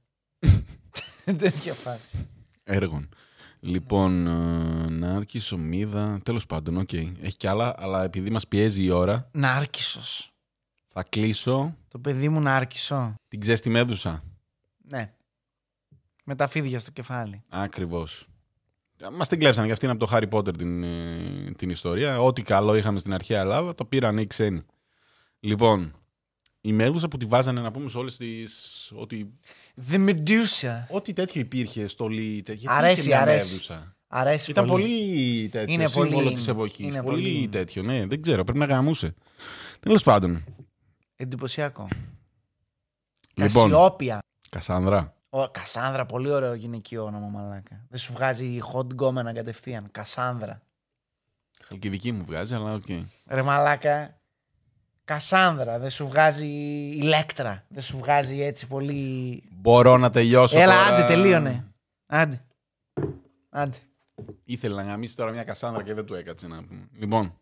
Τέτοια φάση. Έργων. Λοιπόν, ε, Νάρκης, Ομίδα, τέλος πάντων, οκ. Έχει κι άλλα, αλλά επειδή μας πιέζει η ώρα, Νάρκισσος. θα κλείσω. Το παιδί μου Νάρκισσο. Την ξέρεις τη Μέδουσα? Ναι. Με τα φίδια στο κεφάλι. Ακριβώς. Μας την κλέψανε και αυτήν από το Χάρι Πότερ την, ε, την ιστορία. Ό,τι καλό είχαμε στην αρχαία Ελλάδα, το πήραν οι ξένοι. Λοιπόν, η Μέδουσα που τη βάζανε, να πούμε, σε όλες τις... Ό,τι, The Medusa. ό,τι τέτοιο υπήρχε, στολή, τέτοιο. Αρέσει, είχε μια αρέσει. Μέδουσα. Αρέσει Ήταν πολύ. πολύ τέτοιο. Είναι σύμβολο πολύ- της εποχής. είναι Πολύ, πολύ- τέτοιο, ναι. Δεν ξέρω, πρέπει να γαμούσε. Τέλος πάντων. Εντυπωσιακό. Λοιπόν, Κασιόπια. Κασάνδρα. Ο, Κασάνδρα, πολύ ωραίο γυναικείο όνομα, μαλάκα. Δεν σου βγάζει hot γκόμενα κατευθείαν. Κασάνδρα. Χαλκιδική μου βγάζει, αλλά οκ. Ρε μαλάκα. Κασάνδρα. Δεν σου βγάζει ηλέκτρα. Δεν σου βγάζει έτσι πολύ. Μπορώ να τελειώσω Έλα, τώρα. άντε, τελείωνε. Άντε. Άντε. Ήθελε να γαμίσει τώρα μια Κασάνδρα και δεν του έκατσε να πούμε. Λοιπόν.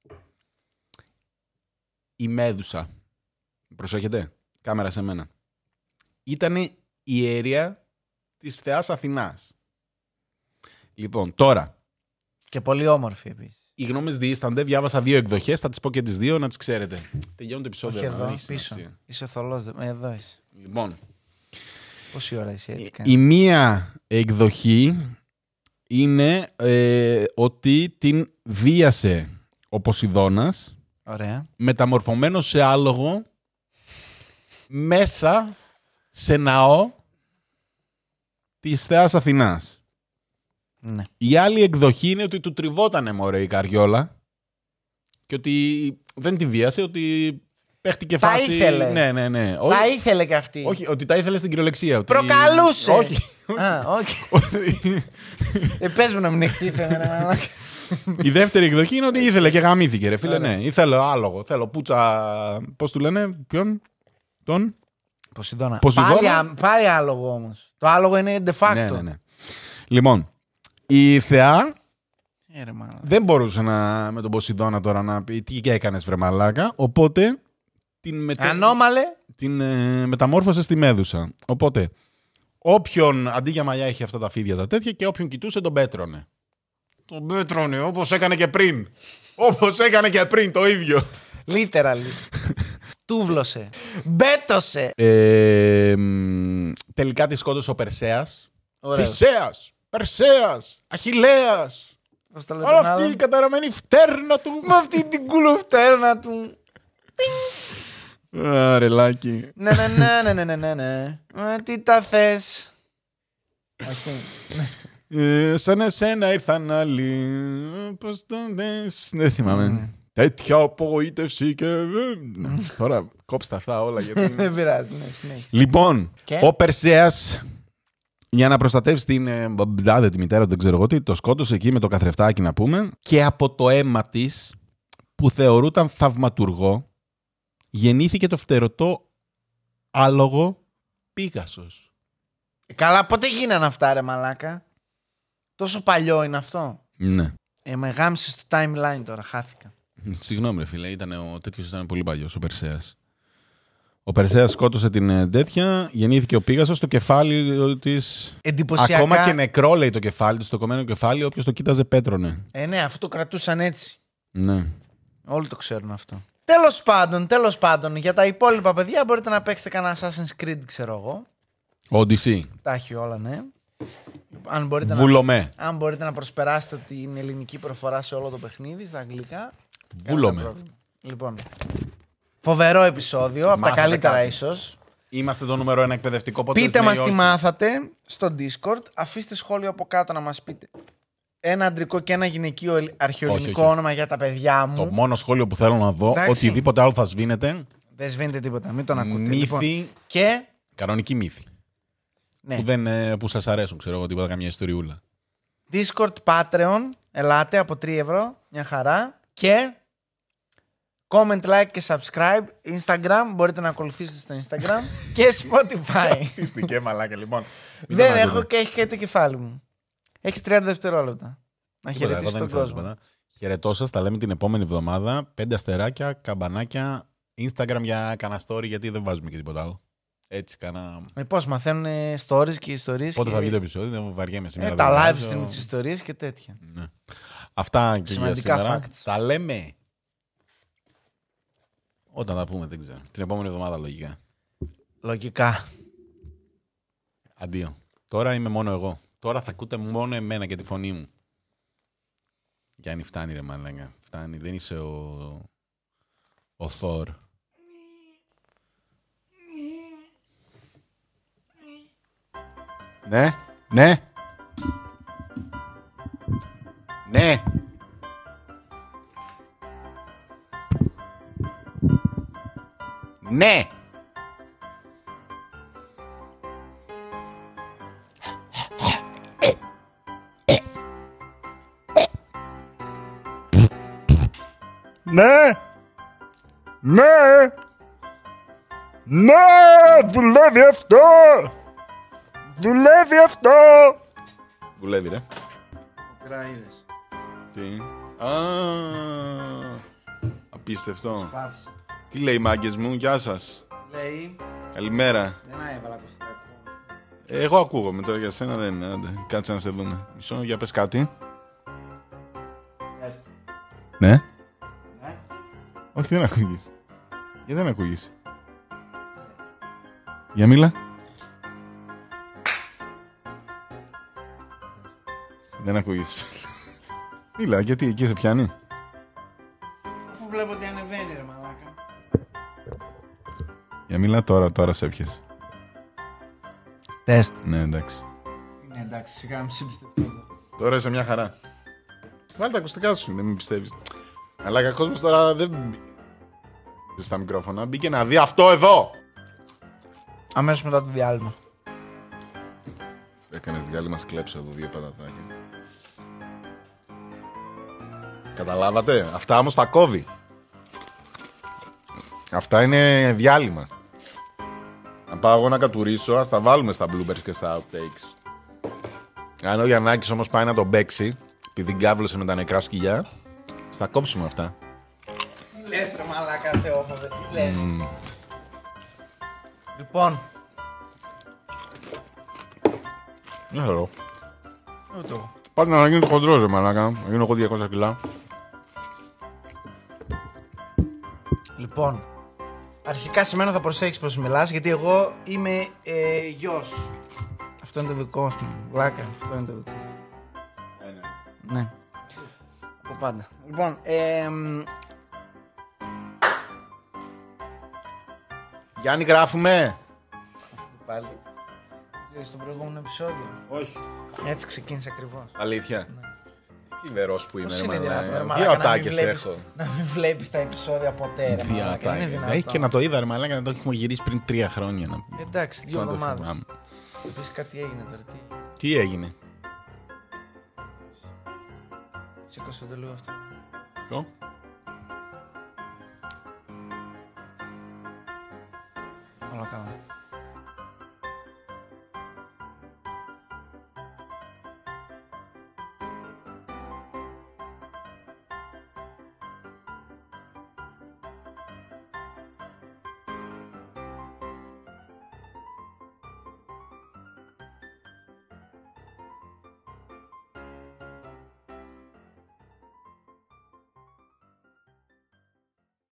Η Μέδουσα. Προσέχετε. Κάμερα σε μένα. Ήταν η ιερέα της θεάς Αθηνάς. Λοιπόν, τώρα. Και πολύ όμορφη επίσης. Οι γνώμες διήστανται. Διάβασα δύο εκδοχές. Θα τις πω και τις δύο να τις ξέρετε. Τελειώνει το επεισόδιο. Όχι εδώ, έχει πίσω. σημασία. Είσαι θολός. Εδώ είσαι. Λοιπόν. Πόση ώρα είσαι έτσι κάνεις? Η μία εκδοχή είναι ε, ότι την βίασε ο Ποσειδώνας. Ωραία. Μεταμορφωμένος σε άλογο μέσα σε ναό της θεάς Αθηνάς. Ναι. Η άλλη εκδοχή είναι ότι του τριβότανε μωρέ η καριόλα και ότι δεν τη βίασε, ότι παίχτηκε Τα φάση... ήθελε. Ναι, ναι, ναι. Τα Όχι, ήθελε κι αυτή. όχι, ότι τα ήθελε στην κυριολεξία. Ότι... Προκαλούσε. Όχι. Α, όχι. ε, πες μου να μην εκτίθεμαι. Η δεύτερη εκδοχή είναι ότι ήθελε και γαμήθηκε ρε φίλε. Ωραία. Ναι, ήθελε άλογο. Θέλω πούτσα... Πώς του λένε, ποιον, τον... Ποσειδώνα. Ποσειδώνα. Πάλι, α- πάλι άλογο όμως. Το άλογο είναι de facto. Ναι, ναι, ναι. Λοιπόν, η θεά Ε, ρε, μάνα. δεν μπορούσε να, με τον Ποσειδώνα τώρα να πει τι έκανες βρε μαλάκα, οπότε την, μετε... Ανώμαλε. την ε, μεταμόρφωσε στη Μέδουσα. Οπότε, όποιον αντί για μαλλιά είχε αυτά τα φίδια τα τέτοια και όποιον κοιτούσε τον πέτρωνε. Τον πέτρωνε όπως έκανε και πριν. Όπως έκανε και πριν το ίδιο. Literally. Τούβλωσε. Μπέτωσε. Ε, μ, τελικά τη σκότωσε ο Περσέας. Ωραίο. Θησέας, Περσέας, Αχιλλέας. Πώς το λέτε Όλα τον αυτή η άλλον? καταραμένη φτέρνα του. Με αυτή την κουλουφτέρνα του. Αρελάκι. Ναι, ναι, ναι, ναι, ναι, ναι, ναι, ναι. Ε, τι τα θες. Όχι. Ε, σαν εσένα ήρθαν άλλοι. Πώς το δες. Δεν θυμάμαι. Ναι. Τέτοια απογοήτευση και. Ναι, τώρα κόψτε αυτά όλα γιατί. Δεν πειράζει, ναι, συνέχισε. Λοιπόν, Και? ο Περσέας για να προστατεύσει την ε, μπαμπλάδε, τη μητέρα του, δεν ξέρω εγώ τι, το σκότωσε εκεί με το καθρεφτάκι να πούμε και από το αίμα της που θεωρούταν θαυματουργό γεννήθηκε το φτερωτό άλογο Πίγασος. Καλά, πότε γίνανε αυτά, ρε μαλάκα. Τόσο παλιό είναι αυτό. Ναι. Ε, με γάμισε στο timeline τώρα, χάθηκα. Συγγνώμη ρε φίλε, ήταν ο τέτοιος ήταν πολύ παλιός, ο Περσέας. Ο Περσέας σκότωσε την ε, τέτοια, γεννήθηκε ο Πίγασος στο κεφάλι της. Εντυπωσιακά. Ακόμα και νεκρό λέει το κεφάλι του, στο κομμένο κεφάλι, όποιος το κοίταζε πέτρωνε. Ε, ναι, αυτό το κρατούσαν έτσι. Ναι. Όλοι το ξέρουν αυτό. Τέλος πάντων, τέλος πάντων, για τα υπόλοιπα παιδιά μπορείτε να παίξετε κανένα Assassin's Creed, ξέρω εγώ. Odyssey. Τα έχει όλα, ναι. Αν μπορείτε, να, Βούλομαι. αν μπορείτε να προσπεράσετε την ελληνική προφορά σε όλο το παιχνίδι, στα αγγλικά. Βούλομαι. κανένα πρόβλημα. Λοιπόν, φοβερό επεισόδιο, από τα Μάθατε καλύτερα κάτι. ίσως. Είμαστε το νούμερο ένα εκπαιδευτικό podcast. Πείτε ναι μας ή τι όχι? μάθατε στο Discord. Αφήστε σχόλιο από κάτω να μας πείτε ένα αντρικό και ένα γυναικείο ελ- αρχαιοελληνικό Όχι, όχι, όχι. όνομα για τα παιδιά μου. Το μόνο σχόλιο που θέλω να δω, Εντάξει. οτιδήποτε άλλο θα σβήνεται, Δεν σβήνετε τίποτα, μην τον ακούτε. μύθι, Λοιπόν, και. κανονική μύθη. Ναι. Που, δεν, ε, που σας αρέσουν, ξέρω εγώ, τίποτα, καμιά ιστοριούλα. Discord, Patreon, ελάτε από τρία ευρώ, μια χαρά. Και comment, like και subscribe. Instagram, μπορείτε να ακολουθήσετε στο Instagram. Και Spotify. Ιστικέ μαλάκα, λοιπόν. Μην Δεν τον έχω ακούτε. και έχει και το κεφάλι μου. Έχεις τριάντα δευτερόλεπτα. Να Τίποτα, εγώ χαιρετήσεις δεν τον ήθελα να σου κόσμο. πω, ναι. Χαιρετώ σας, τα λέμε την επόμενη εβδομάδα. Πέντε αστεράκια, καμπανάκια, Instagram για κανένα story, γιατί δεν βάζουμε και τίποτα άλλο. Έτσι, κάνα. Ε, πώς μαθαίνουν ε, stories και ιστορίες. Πότε και... θα βγει το επεισόδιο, δεν βαριέμαι σήμερα. ε, δεν τα live βάζω. stream της ιστορίες και τέτοια. Ναι. Αυτά και Σημαντικά για σήμερα. facts. Τα λέμε. Όταν τα πούμε, δεν ξέρω. Την επόμενη εβδομάδα λογικά. Λογικά. Αντίο. Τώρα είμαι μόνο εγώ. Τώρα θα ακούτε μόνο εμένα και τη φωνή μου. Γιάννη, φτάνει ρε μαλάκα. Φτάνει. Δεν είσαι ο... ο Θόρ. Ναι, ναι. Ναι. Ναι. Ναι! Ναι! Ναι! Δουλεύει αυτό! Δουλεύει αυτό! Δουλεύει ρε. Πήρα, είδες. Τι. Α, απίστευτο. Σπάθησα. Τι λέει, μάγκες μου, γεια σας. Λέει, Καλημέρα. δεν έβαλα ακουστικά. Εγώ ακούγομαι τώρα, για σένα δεν είναι. Άντε, κάτσε να σε δούμε. Μισό, για πες κάτι. Πες. Ναι. Ναι. Όχι, δεν ακούγεις. Γιατί δεν ακούγεις. Για μίλα. Δεν ακούγεις. Μίλα, γιατί εκεί σε πιάνει. Αφού βλέπω ότι ανεβαίνει ρε μαλάκα. Για μίλα τώρα, τώρα σε έπιες. Τεστ. Ναι, εντάξει. Είναι εντάξει, σιγά μην συμπιστευτώ. Τώρα είσαι μια χαρά. Βάλε τα ακουστικά σου, δεν με πιστεύεις. Αλλά ο κόσμος τώρα δεν μπήκε στα μικρόφωνα. Μπήκε να δει αυτό εδώ. Αμέσως μετά το διάλειμμα. Έκανες διάλειμμα, κλέψε εδώ δύο πατατάκια. Καταλάβατε, αυτά όμως τα κόβει. Αυτά είναι διάλειμμα. Αν πάω εγώ να κατουρίσω, ας τα βάλουμε στα bloopers και στα outtakes. Αν ο Γιαννάκης όμως πάει να τον παίξει, επειδή γκάβλωσε με τα νεκρά σκυλιά, στα κόψουμε αυτά. Τι λες ρε μαλάκα Θεόφοβε, τι λες. Mm. Λοιπόν. Δεν θέλω. Ούτε εγώ. Πάτε να γίνει χοντρός ρε μαλάκα, να γίνω εγώ διακόσια κιλά. Λοιπόν. Αρχικά σε μένα θα προσέχεις πως μιλάς, γιατί εγώ είμαι ε, γιος. Αυτό είναι το δικό μου. Βλάκα, αυτό είναι το δικό μου. Ναι. Από πάντα. Λοιπόν, ε, Γιάννη, γράφουμε. πάλι. Τι, στο προηγούμενο επεισόδιο. Όχι. Έτσι ξεκίνησε ακριβώς. Αλήθεια. Τι βερός που είμαι, Πώς ρε είναι μαλάκα. δυνατόν, ρε Δύο μαλάκα, να μην ατάκες βλέπεις- έχω. να μην βλέπεις τα επεισόδια ποτέ, ρε Δύο μαλάκα. Είναι ατάκες. δυνατόν. Έχει και να το είδα ρε μαλάκα, να το έχουμε γυρίσει πριν τρία χρόνια. να- Εντάξει, δύο να το εβδομάδες. θυμάμαι. Επίσης κάτι έγινε τώρα. Τι. Τι έγινε. Σήκωσε το λίγο αυτό. Ποιο? Όλα καλά.